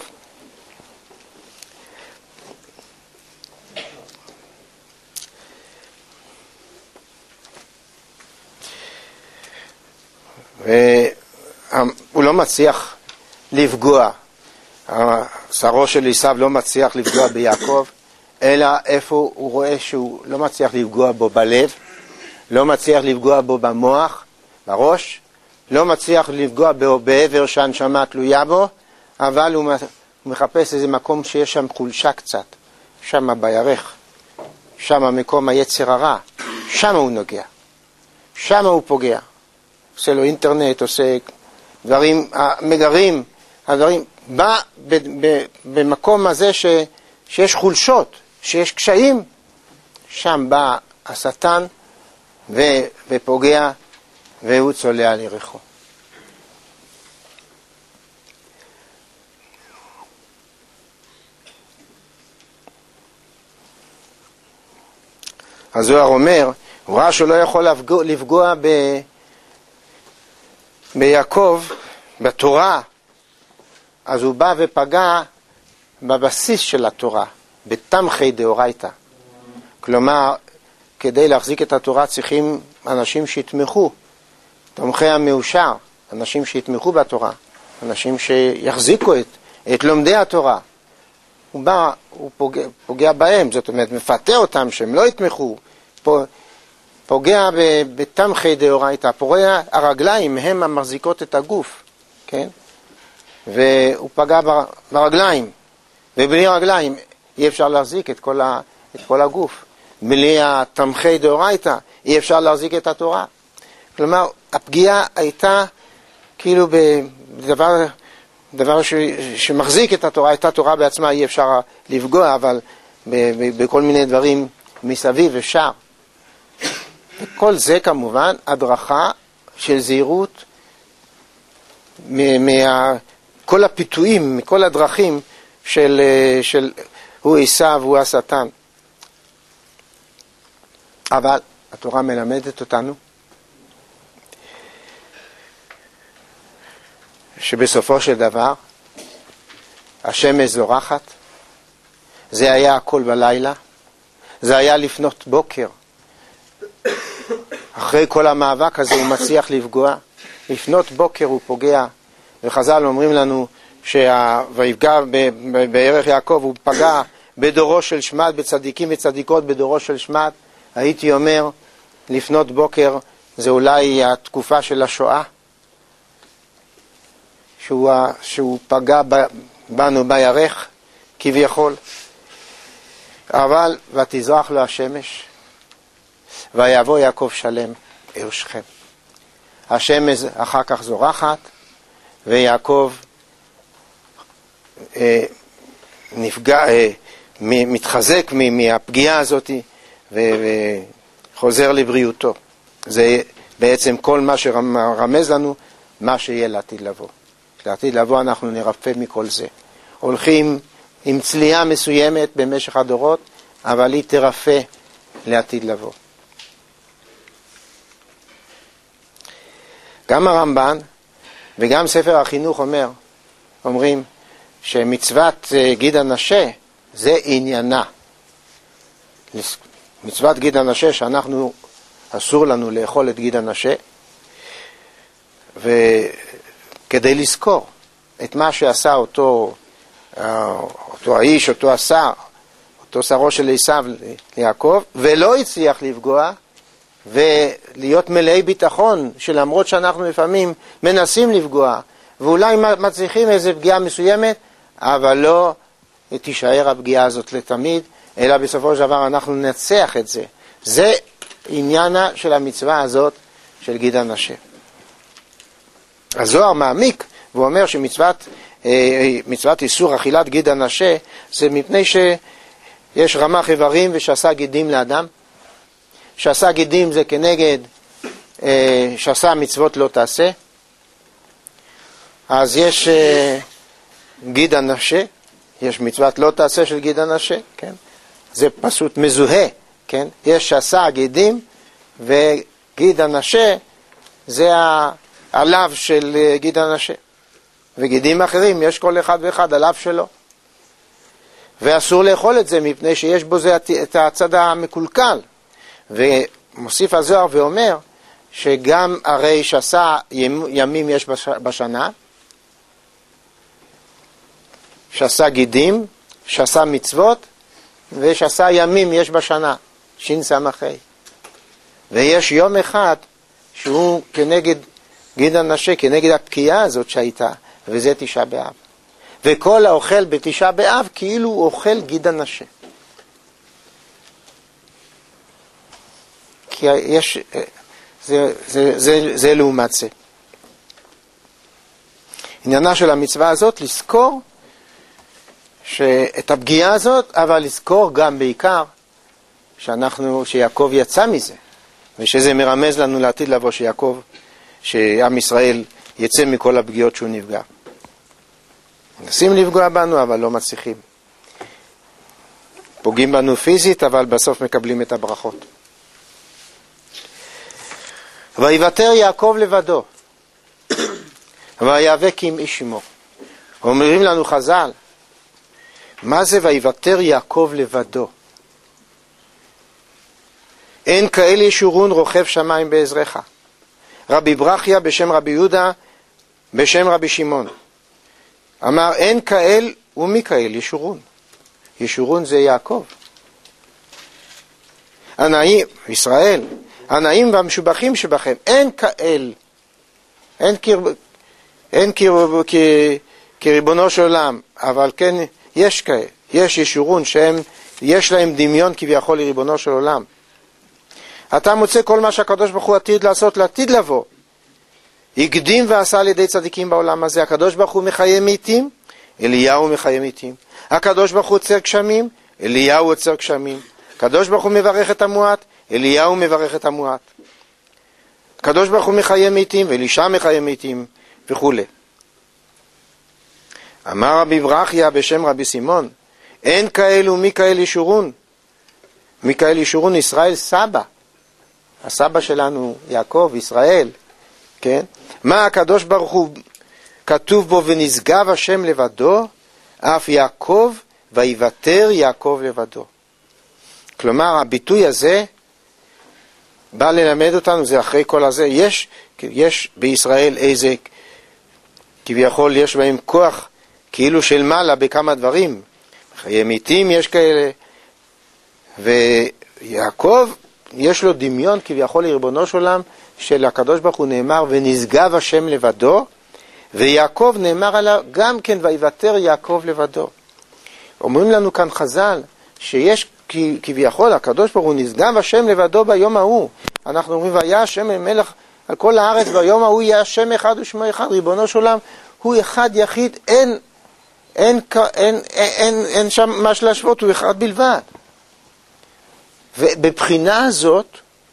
[SPEAKER 1] והוא לא מצליח לפגוע, שרו של עשיו לא מצליח לפגוע ביעקב, אלא איפה הוא רואה שהוא לא מצליח לפגוע בו בלב, לא מצליח לפגוע בו במוח, בראש, לא מצליח לפגוע בו בעבר שהנשמה תלויה בו, אבל הוא מחפש איזה מקום שיש שם חולשה קצת, שם בירך, שם מקום היצר הרע, שם הוא נוגע, שם הוא פוגע. עושה לו אינטרנט, עושה דברים מגרים, הדברים, בא ב, ב, במקום הזה ש, שיש חולשות, שיש קשיים, שם בא השטן ו, ופוגע והוא צולע לירכו. הזוהר אומר, הוא ראה שהוא לא יכול לפגוע, לפגוע ב, ביעקב, בתורה, אז הוא בא ופגע בבסיס של התורה, בתמחי דאורייתא. כלומר, כדי להחזיק את התורה צריכים אנשים שיתמכו, תומכי המאושר, אנשים שיתמכו בתורה, אנשים שיחזיקו את, את לומדי התורה. הוא בא, הוא פוגע, פוגע בהם, זאת אומרת, מפתה אותם שהם לא יתמכו, פוגע בתמחי דאורייתא, פוגע הרגליים, הם המחזיקות את הגוף, כן? והוא פגע ברגליים, ובלי רגליים אי אפשר להחזיק את כל, ה, את כל הגוף. בלי התמחי דאורייתא אי אפשר להחזיק את התורה. כלומר, הפגיעה הייתה כאילו בדבר דבר ש, שמחזיק את התורה, הייתה תורה בעצמה, אי אפשר לפגוע, אבל ב, ב, בכל מיני דברים מסביב אפשר. וכל זה כמובן הדרכה של זהירות מכל הפיתויים, מכל הדרכים של, של הוא עשיו, הוא השטן. אבל התורה מלמדת אותנו שבסופו של דבר השמש זורחת, זה היה הכל בלילה, זה היה לפנות בוקר. אחרי כל המאבק הזה הוא מצליח לפגוע, לפנות בוקר הוא פוגע, וחז"ל אומרים לנו שהויפגע בערך יעקב, הוא פגע בדורו של שמד, בצדיקים וצדיקות בדורו של שמד. הייתי אומר, לפנות בוקר זה אולי התקופה של השואה, שהוא, שהוא פגע בנו בירך כביכול. אבל ותזרח לו השמש ויבוא יעקב שלם אל שכם. השמש אחר כך זורחת ויעקב אה, נפגע, אה, מתחזק מהפגיעה הזאת וחוזר לבריאותו. זה בעצם כל מה שרמז לנו מה שיהיה לעתיד לבוא. לעתיד לבוא אנחנו נרפא מכל זה. הולכים עם צלייה מסוימת במשך הדורות, אבל היא תרפא לעתיד לבוא. גם הרמב"ן וגם ספר החינוך אומר, אומרים שמצוות גיד הנשה זה עניינה. מצוות גיד הנשה שאנחנו אסור לנו לאכול את גיד הנשה, וכדי לזכור את מה שעשה אותו, אותו האיש, אותו השר, אותו שרו של עשיו ליעקב, ולא הצליח לפגוע, ולהיות מלאי ביטחון, שלמרות שאנחנו לפעמים מנסים לפגוע, ואולי מצליחים איזו פגיעה מסוימת, אבל לא תישאר הפגיעה הזאת לתמיד, אלא בסופו של דבר אנחנו נצח את זה. זה עניינה של המצווה הזאת של גיד הנשה. הזוהר מעמיק, והוא אומר שמצוות מצוות איסור אכילת גיד הנשה, זה מפני שיש רמ"ח איברים ושסה גידים לאדם. שעשה גידים זה כנגד אה, שעשה מצוות לא תעשה. אז יש אה, גיד הנשה, יש מצוות לא תעשה של גיד הנשה, כן? זה פשוט מזוהה, כן? יש שעשה גידים, וגיד הנשה זה הלב של אה, גיד הנשה. וגידים אחרים יש כל אחד ואחד הלב שלו. ואסור לאכול את זה מפני שיש בו זה את הצד המקולקל. ומוסיף הזוהר ואומר שגם הרי שעשה ימים יש בשנה, שעשה גידים, שעשה מצוות, ושעשה ימים יש בשנה, שין סמכי. ויש יום אחד שהוא כנגד גיד הנשה, כנגד הפקיעה הזאת שהייתה, וזה תשעה באב. וכל האוכל בתשעה באב כאילו הוא אוכל גיד הנשה. כי יש, זה, זה, זה, זה לעומת זה. עניינה של המצווה הזאת לזכור שאת הפגיעה הזאת, אבל לזכור גם בעיקר שאנחנו, שיעקב יצא מזה, ושזה מרמז לנו לעתיד לבוא שיעקב, שעם ישראל יצא מכל הפגיעות שהוא נפגע. מנסים לפגוע בנו, אבל לא מצליחים. פוגעים בנו פיזית, אבל בסוף מקבלים את הברכות. ויוותר יעקב לבדו, ויאבק עם איש עמו. אומרים לנו חז"ל, מה זה ויוותר יעקב לבדו? אין כאל ישורון רוכב שמיים בעזרך. רבי ברכיה בשם רבי יהודה בשם רבי שמעון אמר, אין כאל ומי כאל ישורון. ישורון זה יעקב. הנאים, ישראל, הנאים והמשובחים שבכם, אין כאל, אין, קר, אין קר, כ, כריבונו של עולם, אבל כן יש כאל, יש ישורון שהם, יש להם דמיון כביכול לריבונו של עולם. אתה מוצא כל מה שהקדוש ברוך הוא עתיד לעשות לעתיד לבוא. הקדים ועשה על ידי צדיקים בעולם הזה. הקדוש ברוך הוא מחיה מתים, אליהו מחיה מתים. הקדוש ברוך הוא עוצר גשמים, אליהו עוצר גשמים. הקדוש ברוך הוא מברך את המועט, אליהו מברך את המועט. הקדוש ברוך הוא מחיה מתים, ואלישע מחיה מתים, וכו'. אמר רבי ברכיה בשם רבי שמעון, אין כאל ומי כאל ישורון. מי כאל ישורון, ישראל סבא. הסבא שלנו יעקב, ישראל, כן? מה הקדוש ברוך הוא כתוב בו ונשגב השם לבדו, אף יעקב ויוותר יעקב לבדו. כלומר, הביטוי הזה בא ללמד אותנו, זה אחרי כל הזה, יש, יש בישראל איזה, כביכול יש בהם כוח כאילו של מעלה בכמה דברים. חיי מתים יש כאלה, ויעקב יש לו דמיון כביכול לריבונו של עולם, של הקדוש ברוך הוא נאמר ונשגב השם לבדו, ויעקב נאמר עליו גם כן ויוותר יעקב לבדו. אומרים לנו כאן חז"ל שיש כביכול הקדוש ברוך הוא נשגב השם לבדו ביום ההוא. אנחנו אומרים והיה השם מלך על כל הארץ, ביום ההוא יהיה השם אחד ושמו אחד. ריבונו של עולם הוא אחד יחיד, אין, אין, אין, אין, אין, אין שם מה להשוות, הוא אחד בלבד. ובבחינה הזאת,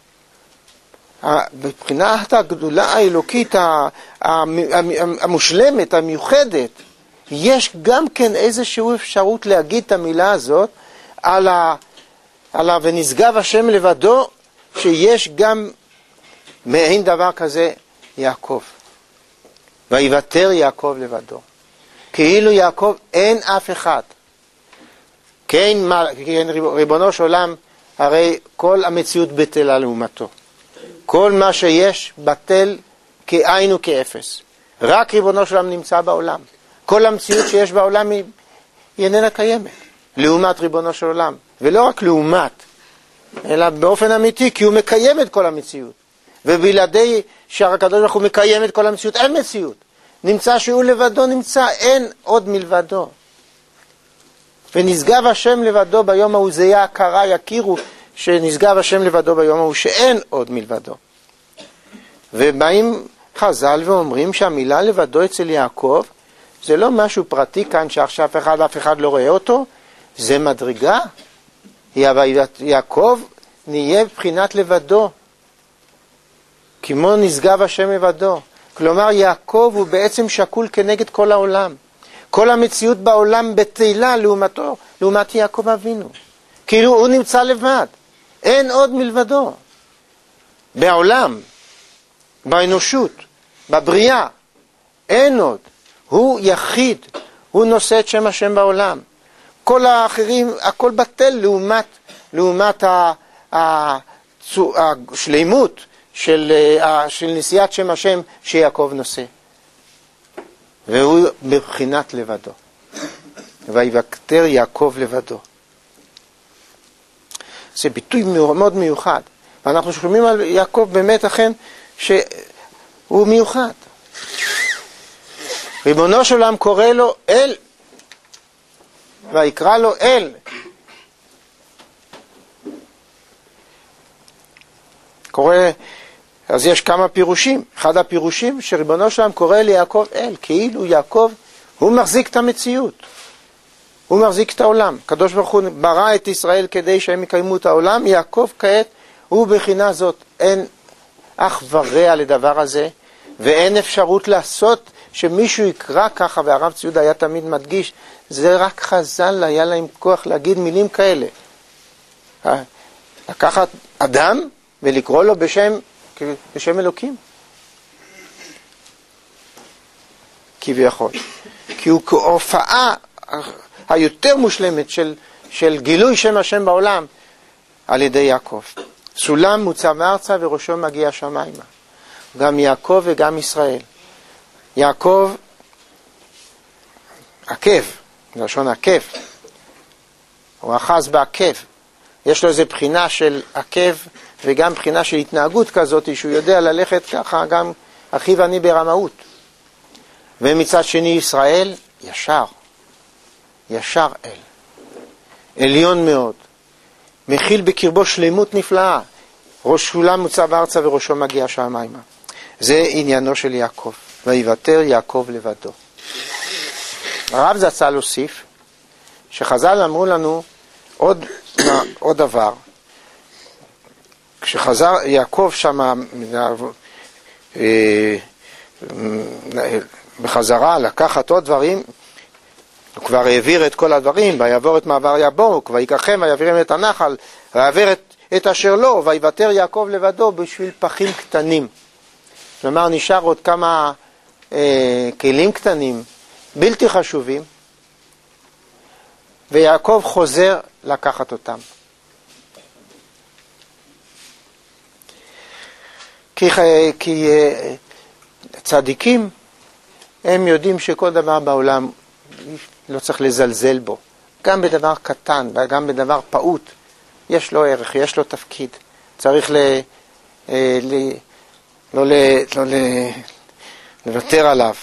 [SPEAKER 1] בבחינת הגדולה האלוקית המושלמת, המיוחדת, יש גם כן איזושהי אפשרות להגיד את המילה הזאת על ה, על ה ונשגב השם לבדו, שיש גם מעין דבר כזה יעקב. ויוותר יעקב לבדו. כאילו יעקב אין אף אחד. כן, כן ריבונו של עולם, הרי כל המציאות בטלה לעומתו. כל מה שיש בטל כאין וכאפס. רק ריבונו של עולם נמצא בעולם. כל המציאות שיש בעולם היא, היא איננה קיימת. לעומת ריבונו של עולם. ולא רק לעומת, אלא באופן אמיתי, כי הוא מקיים את כל המציאות. ובלעדי שהקדוש ברוך הוא מקיים את כל המציאות, אין מציאות. נמצא שהוא לבדו נמצא, אין עוד מלבדו. ונשגב השם לבדו ביום ההוא, זה יהיה הכרה, יכירו שנשגב השם לבדו ביום ההוא, שאין עוד מלבדו. ובאים חז"ל ואומרים שהמילה לבדו אצל יעקב, זה לא משהו פרטי כאן שעכשיו אחד, אף אחד לא רואה אותו, זה מדרגה. יעקב נהיה בבחינת לבדו, כמו נשגב השם לבדו. כלומר יעקב הוא בעצם שקול כנגד כל העולם. כל המציאות בעולם בטלה לעומתו, לעומת יעקב אבינו. כאילו הוא נמצא לבד. אין עוד מלבדו. בעולם, באנושות, בבריאה, אין עוד. הוא יחיד, הוא נושא את שם השם בעולם. כל האחרים, הכל בטל לעומת, לעומת השלימות של, של נשיאת שם השם שיעקב נושא. והוא מבחינת לבדו. ויוותר יעקב לבדו. זה ביטוי מאוד מיוחד. ואנחנו שומעים על יעקב באמת אכן שהוא מיוחד. ריבונו של עולם קורא לו אל, ויקרא לו אל. קורא אז יש כמה פירושים. אחד הפירושים שריבונו שלם קורא ליעקב אל, כאילו יעקב הוא מחזיק את המציאות. הוא מחזיק את העולם. הקדוש ברוך הוא ברא את ישראל כדי שהם יקיימו את העולם. יעקב כעת הוא בחינה זאת. אין אח ורע לדבר הזה, ואין אפשרות לעשות שמישהו יקרא ככה, והרב ציודה היה תמיד מדגיש, זה רק חז"ל היה להם כוח להגיד מילים כאלה. לקחת אדם ולקרוא לו בשם, בשם אלוקים. כביכול. כי הוא כהופעה היותר מושלמת של, של גילוי שם השם בעולם על ידי יעקב. סולם מוצב ארצה וראשו מגיע שמיימה. גם יעקב וגם ישראל. יעקב, עקב, לשון עקב. הוא אחז בעקב. יש לו איזו בחינה של עקב וגם בחינה של התנהגות כזאת, שהוא יודע ללכת ככה גם אחיו אני ברמאות. ומצד שני ישראל, ישר. ישר אל. עליון מאוד. מכיל בקרבו שלמות נפלאה. ראש סולם מוצב ארצה וראשו מגיע שמיימה. זה עניינו של יעקב. ויוותר יעקב לבדו. הרב זצ"ל הוסיף שחז"ל אמרו לנו עוד, עוד דבר. כשחזר יעקב שם בחזרה לקחת עוד דברים, הוא כבר העביר את כל הדברים, ויעבור את מעבר יבוק, ויקחם ויעבירם את הנחל, ויעביר את, את אשר לו, ויוותר יעקב לבדו בשביל פחים קטנים. כלומר נשאר עוד כמה אה, כלים קטנים, בלתי חשובים, ויעקב חוזר לקחת אותם. כי, כי אה, צדיקים, הם יודעים שכל דבר בעולם לא צריך לזלזל בו. גם בדבר קטן וגם בדבר פעוט, יש לו ערך, יש לו תפקיד. צריך ל... אה, ל לא, ל, לא ל, לוותר עליו.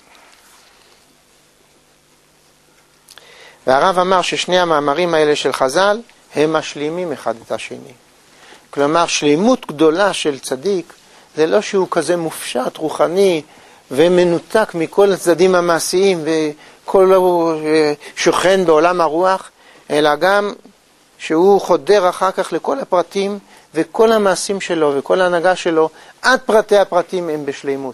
[SPEAKER 1] והרב אמר ששני המאמרים האלה של חז"ל הם משלימים אחד את השני. כלומר, שלימות גדולה של צדיק זה לא שהוא כזה מופשט, רוחני ומנותק מכל הצדדים המעשיים וכל שוכן בעולם הרוח, אלא גם שהוא חודר אחר כך לכל הפרטים וכל המעשים שלו וכל ההנהגה שלו, עד פרטי הפרטים הם בשלימות.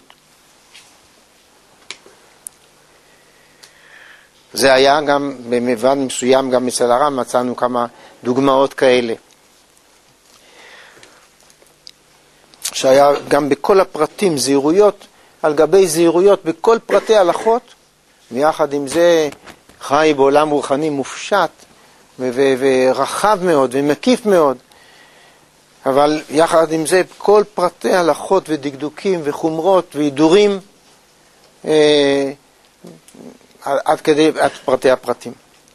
[SPEAKER 1] זה היה גם במובן מסוים, גם אצל הרב מצאנו כמה דוגמאות כאלה. שהיה גם בכל הפרטים זהירויות על גבי זהירויות בכל פרטי הלכות, ויחד עם זה חי בעולם רוחני מופשט ו- ורחב מאוד ומקיף מאוד. אבל יחד עם זה כל פרטי הלכות ודקדוקים וחומרות והידורים אה, עד כדי עד פרטי הפרטים.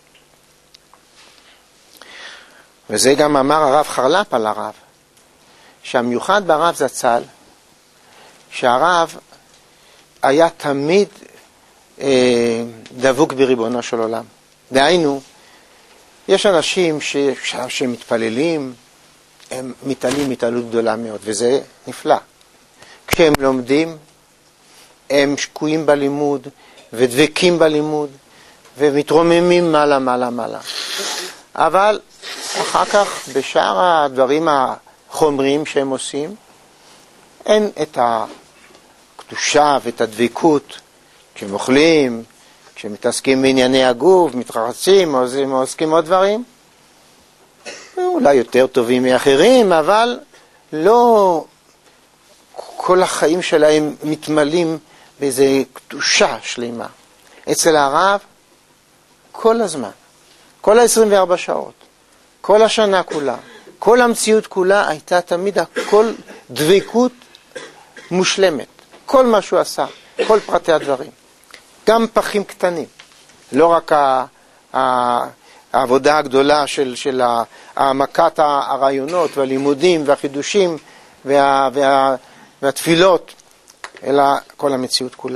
[SPEAKER 1] וזה גם אמר הרב חרל"פ על הרב, שהמיוחד ברב זצ"ל, שהרב היה תמיד אה, דבוק בריבונו של עולם. דהיינו, יש אנשים ש, ש, שמתפללים, הם מתעלים התעלות גדולה מאוד, וזה נפלא. כשהם לומדים, הם שקועים בלימוד, ודבקים בלימוד, ומתרוממים מעלה, מעלה, מעלה. אבל אחר כך, בשאר הדברים החומריים שהם עושים, אין את הקדושה ואת הדבקות. כשהם אוכלים, כשמתעסקים בענייני הגוף, מתרחצים, או עוסקים עוד דברים, אולי יותר טובים מאחרים, אבל לא כל החיים שלהם מתמלאים באיזו קדושה שלמה. אצל הרב, כל הזמן, כל ה-עשרים וארבע שעות, כל השנה כולה, כל המציאות כולה הייתה תמיד הכל דבקות מושלמת. כל מה שהוא עשה, כל פרטי הדברים. גם פחים קטנים. לא רק ה... ה העבודה הגדולה של, של העמקת הרעיונות והלימודים והחידושים וה, וה, והתפילות, אלא כל המציאות כולה.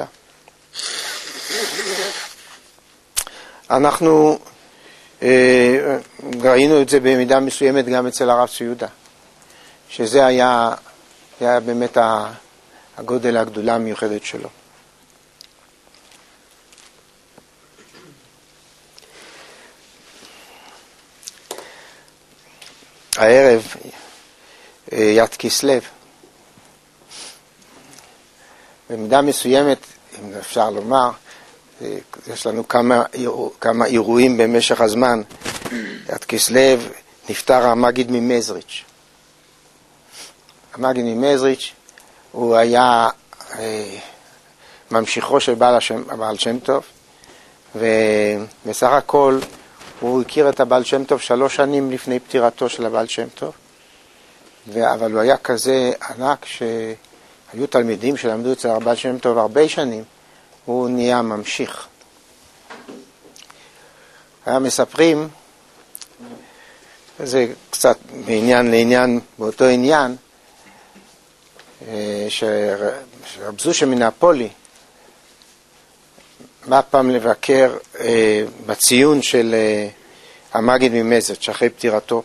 [SPEAKER 1] אנחנו אה, ראינו את זה במידה מסוימת גם אצל הרב ציודה, שזה היה זה היה באמת הגודל הגדולה המיוחדת שלו. הערב, יד כסלו, במידה מסוימת, אם אפשר לומר, יש לנו כמה, כמה אירועים במשך הזמן. יד כסלו נפטר המגיד ממזריץ'. המגיד ממזריץ' הוא היה אה, ממשיכו של בעל השם, בעל שם טוב, ובסך הכל הוא הכיר את הבעל שם טוב שלוש שנים לפני פטירתו של הבעל שם טוב, אבל הוא היה כזה ענק שהיו תלמידים שלמדו אצל הבעל שם טוב הרבה שנים, הוא נהיה ממשיך. היה מספרים, זה קצת מעניין לעניין, באותו עניין, שרב זושה מנאפולי בא פעם לבקר אה, בציון של אה, המגיד ממזריץ' שאחרי פטירתו.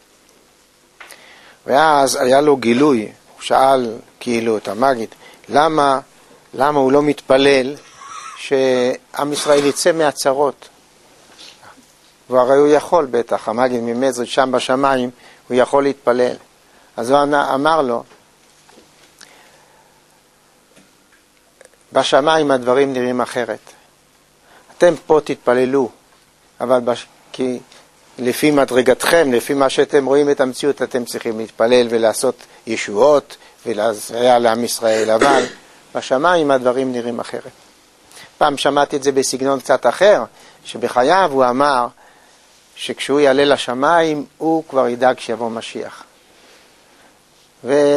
[SPEAKER 1] ואז היה לו גילוי, הוא שאל כאילו את המגיד, למה, למה הוא לא מתפלל שעם ישראל יצא מהצרות? והרי הוא יכול בטח, המגיד ממזריץ' שם בשמיים, הוא יכול להתפלל. אז הוא אמר לו, בשמיים הדברים נראים אחרת. אתם פה תתפללו, אבל בש... כי לפי מדרגתכם, לפי מה שאתם רואים את המציאות, אתם צריכים להתפלל ולעשות ישועות ולעזריה לעם ישראל, אבל בשמיים הדברים נראים אחרת. פעם שמעתי את זה בסגנון קצת אחר, שבחייו הוא אמר שכשהוא יעלה לשמיים, הוא כבר ידאג שיבוא משיח. והוא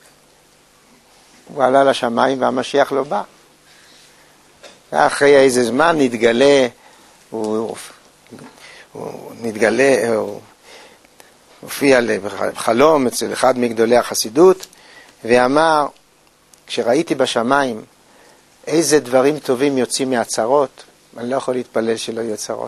[SPEAKER 1] עלה לשמיים והמשיח לא בא. אחרי איזה זמן נתגלה, הוא, הוא נתגלה, הוא הופיע בחלום אצל אחד מגדולי החסידות, ואמר, כשראיתי בשמיים איזה דברים טובים יוצאים מהצרות, אני לא יכול להתפלל שלא יהיו צרות.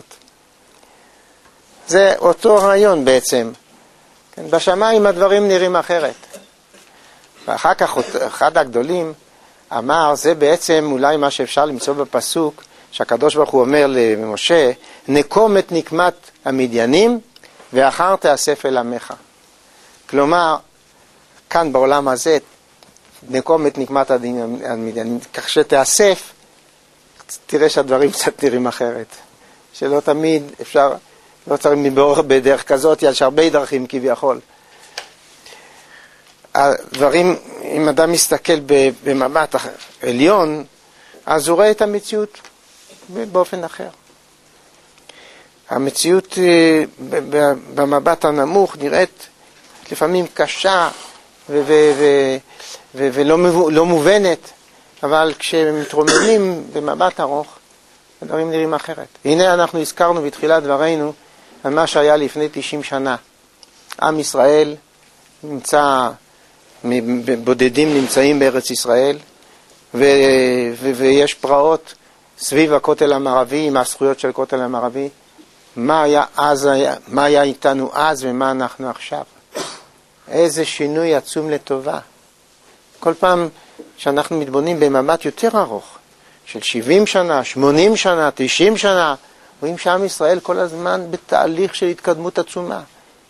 [SPEAKER 1] זה אותו רעיון בעצם. כן, בשמיים הדברים נראים אחרת. ואחר כך אחד הגדולים אמר, זה בעצם אולי מה שאפשר למצוא בפסוק, שהקדוש ברוך הוא אומר למשה, נקום את נקמת המדיינים, ואחר תאסף אל עמך. כלומר, כאן בעולם הזה, נקום את נקמת המדיינים, כך שתאסף, תראה שהדברים קצת נראים אחרת. שלא תמיד אפשר, לא צריך מבאור בדרך כזאת, יש הרבה דרכים כביכול. הדברים, אם אדם מסתכל במבט עליון, אז הוא רואה את המציאות באופן אחר. המציאות במבט הנמוך נראית לפעמים קשה ולא מובנת, אבל כשמתרוממים במבט ארוך, הדברים נראים אחרת. הנה אנחנו הזכרנו בתחילת דברינו על מה שהיה לפני תשעים שנה. עם ישראל נמצא, בודדים נמצאים בארץ ישראל, ו, ו, ויש פרעות סביב הכותל המערבי, עם הזכויות של הכותל המערבי. מה היה, אז, מה היה איתנו אז ומה אנחנו עכשיו? איזה שינוי עצום לטובה. כל פעם שאנחנו מתבוננים במבט יותר ארוך, של שבעים שנה, שמונים שנה, תשעים שנה, רואים שעם ישראל כל הזמן בתהליך של התקדמות עצומה.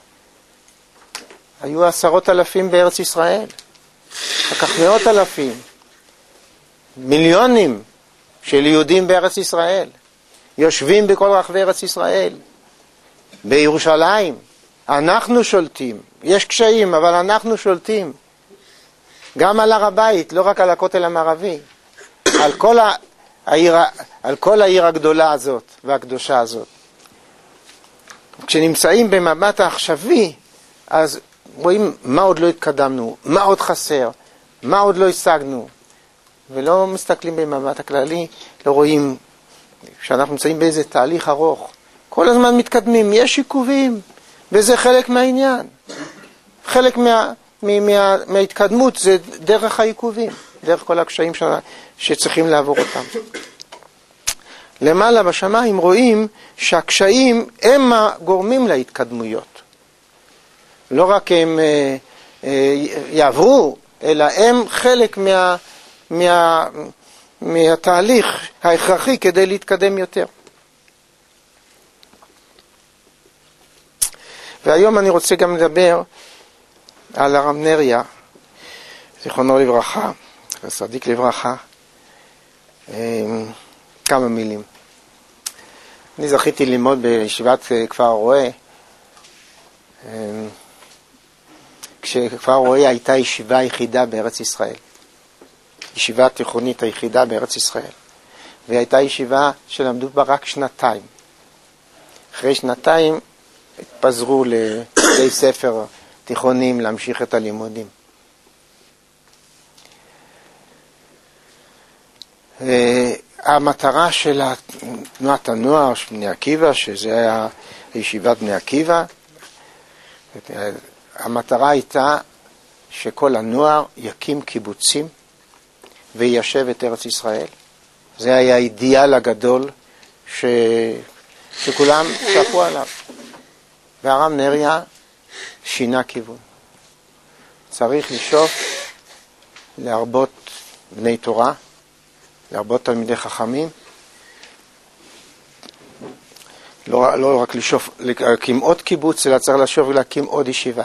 [SPEAKER 1] היו עשרות אלפים בארץ ישראל, אחר כך מאות אלפים, מיליונים של יהודים בארץ ישראל, יושבים בכל רחבי ארץ ישראל, בירושלים, אנחנו שולטים, יש קשיים אבל אנחנו שולטים, גם על הר הבית, לא רק על הכותל המערבי, על כל העיר, על כל העיר הגדולה הזאת והקדושה הזאת. כשנמצאים במבט העכשווי, אז רואים מה עוד לא התקדמנו, מה עוד חסר, מה עוד לא השגנו, ולא מסתכלים במבט הכללי, לא רואים שאנחנו נמצאים באיזה תהליך ארוך. כל הזמן מתקדמים, יש עיכובים, וזה חלק מהעניין. חלק מה, מה, מה, מההתקדמות זה דרך העיכובים, דרך כל הקשיים ש, שצריכים לעבור אותם. למעלה בשמיים רואים שהקשיים הם הגורמים להתקדמויות. לא רק הם אה, אה, יעברו, אלא הם חלק מה, מה, מהתהליך ההכרחי כדי להתקדם יותר. והיום אני רוצה גם לדבר על הרב נריה, זיכרונו לברכה, צדיק לברכה, כמה מילים. אני זכיתי ללמוד בישיבת כפר הרועה, כשכפר הרועה הייתה ישיבה היחידה בארץ ישראל, ישיבה התיכונית היחידה בארץ ישראל, והיא הייתה ישיבה שלמדו בה רק שנתיים. אחרי שנתיים התפזרו לבתי ספר תיכונים להמשיך את הלימודים. המטרה של תנועת הנוער של בני עקיבא, שזה היה ישיבת בני עקיבא, המטרה הייתה שכל הנוער יקים קיבוצים ויישב את ארץ ישראל. זה היה האידיאל הגדול ש... שכולם שפו עליו. והרב נריה שינה כיוון. צריך לשאוף להרבות בני תורה, להרבות תלמידי חכמים, לא, לא רק לשאוף להקים עוד קיבוץ, אלא צריך לשאוף להקים עוד ישיבה.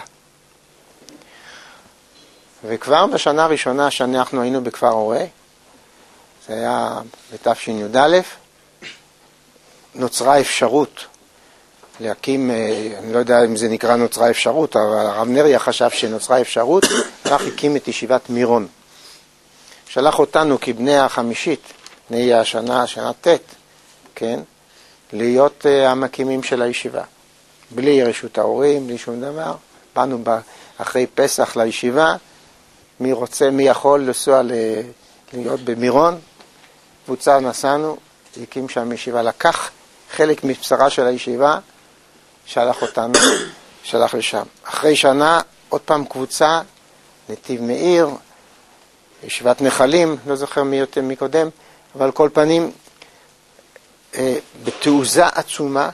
[SPEAKER 1] וכבר בשנה הראשונה שאנחנו היינו בכפר הרועה, זה היה בתש"י, נוצרה אפשרות להקים, אני לא יודע אם זה נקרא נוצרה אפשרות, אבל הרב נריה חשב שנוצרה אפשרות, כך הקים את ישיבת מירון. שלח אותנו כבני החמישית, בני השנה, שנה ת', כן, להיות המקימים של הישיבה. בלי רשות ההורים, בלי שום דבר. באנו אחרי פסח לישיבה, מי רוצה, מי יכול לנסוע להיות במירון, קבוצה נסענו, הקים שם ישיבה, לקח חלק מבשרה של הישיבה, שלח אותנו, שלח לשם. אחרי שנה, עוד פעם קבוצה, נתיב מאיר, ישיבת נחלים, לא זוכר מי יותר מקודם, אבל כל פנים, אה, בתעוזה עצומה,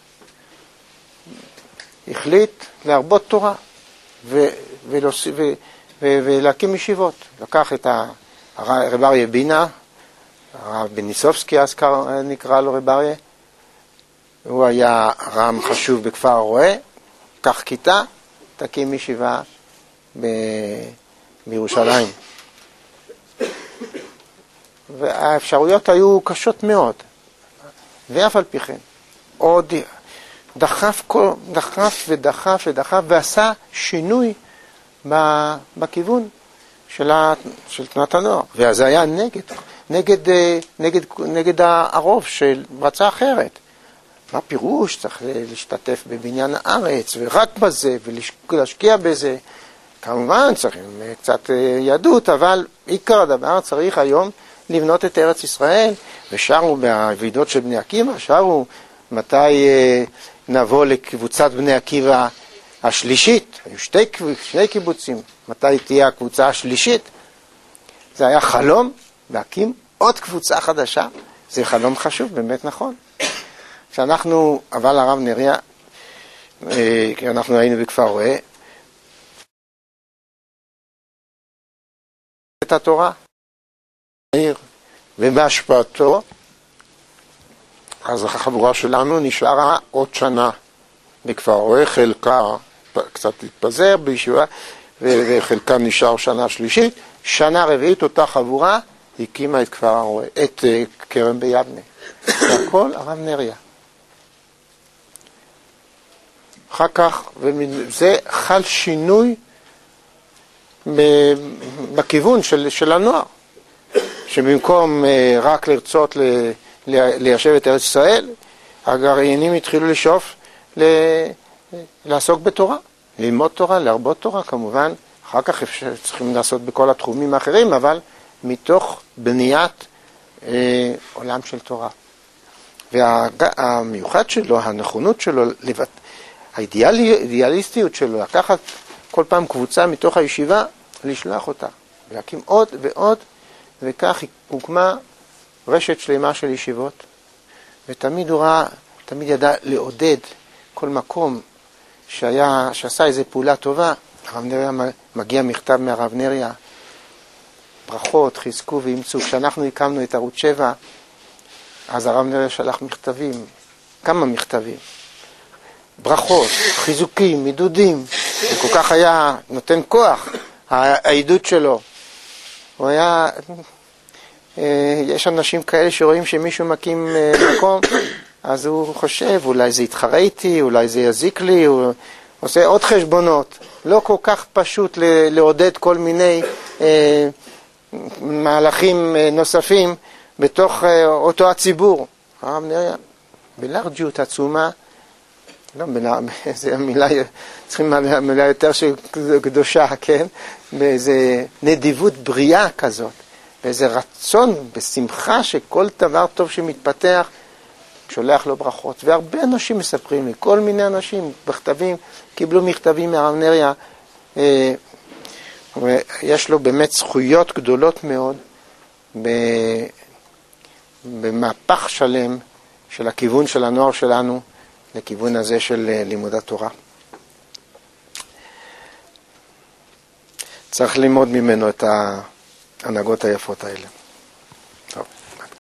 [SPEAKER 1] החליט להרבות תורה, ו- ולהוסיף, ו- ו- ולהקים ישיבות. לקח את הרב אריה בינה, הרב בניסובסקי, אז נקרא לו רב אריה, הוא היה רם חשוב בכפר הרועה, קח כיתה, תקים ישיבה ב- בירושלים. והאפשרויות היו קשות מאוד, ואף על פי כן, עוד דחף, כל, דחף ודחף ודחף, ועשה שינוי בכיוון של, ה, של תנועת הנוער. ואז היה נגד, נגד, נגד, נגד הרוב שרצה אחרת. מה פירוש? צריך להשתתף בבניין הארץ, ורק בזה, ולהשקיע בזה. כמובן צריכים קצת יהדות, אבל עיקר הדבר צריך היום לבנות את ארץ ישראל, ושרו בוועידות של בני עקיבא, שרו מתי נבוא לקבוצת בני עקיבא השלישית, היו שתי, שני קיבוצים, מתי תהיה הקבוצה השלישית. זה היה חלום להקים עוד קבוצה חדשה, זה חלום חשוב, באמת נכון. כשאנחנו, אבל הרב נריה, כי אנחנו היינו בכפר הרועה, את התורה, ובהשפעתו, אז החבורה שלנו נשארה עוד שנה בכפר הרועה, חלקה קצת התפזר בישיבה, וחלקה נשאר שנה שלישית. שנה רביעית אותה חבורה הקימה את כפר הרועה, את כרם ביבנה. והכל הרב נריה. אחר כך, וזה חל שינוי בכיוון של, של הנוער, שבמקום רק לרצות ל, ליישב את ארץ ישראל, הגרעינים התחילו לשאוף ל, לעסוק בתורה, ללמוד תורה, להרבות תורה, כמובן, אחר כך צריכים לעשות בכל התחומים האחרים, אבל מתוך בניית אה, עולם של תורה. והמיוחד שלו, הנכונות שלו, האידיאליסטיות שלו, לקחת כל פעם קבוצה מתוך הישיבה, לשלוח אותה, להקים עוד ועוד, וכך הוקמה רשת שלמה של ישיבות, ותמיד הוא ראה, תמיד ידע לעודד כל מקום שהיה, שעשה איזו פעולה טובה. הרב נריה, מגיע מכתב מהרב נריה ברכות, חזקו ואימצו. כשאנחנו הקמנו את ערוץ שבע, אז הרב נריה שלח מכתבים, כמה מכתבים. ברכות, חיזוקים, עידודים. זה כל כך היה נותן כוח, העידוד שלו. הוא היה... יש אנשים כאלה שרואים שמישהו מקים מקום, אז הוא חושב, אולי זה יתחרה איתי, אולי זה יזיק לי, הוא עושה עוד חשבונות. לא כל כך פשוט לעודד כל מיני אה, מהלכים נוספים בתוך אה, אותו הציבור. הרב נריה, בלרג'יות עצומה, לא, בלה, זה מילה, צריכים מילה יותר קדושה, כן? באיזה נדיבות בריאה כזאת, באיזה רצון, בשמחה שכל דבר טוב שמתפתח, שולח לו ברכות. והרבה אנשים מספרים לי, כל מיני אנשים בכתבים, קיבלו מכתבים מהרב נריה, אה, ויש לו באמת זכויות גדולות מאוד במהפך שלם של הכיוון של הנוער שלנו, לכיוון הזה של לימוד התורה. צריך ללמוד ממנו את ההנהגות היפות האלה.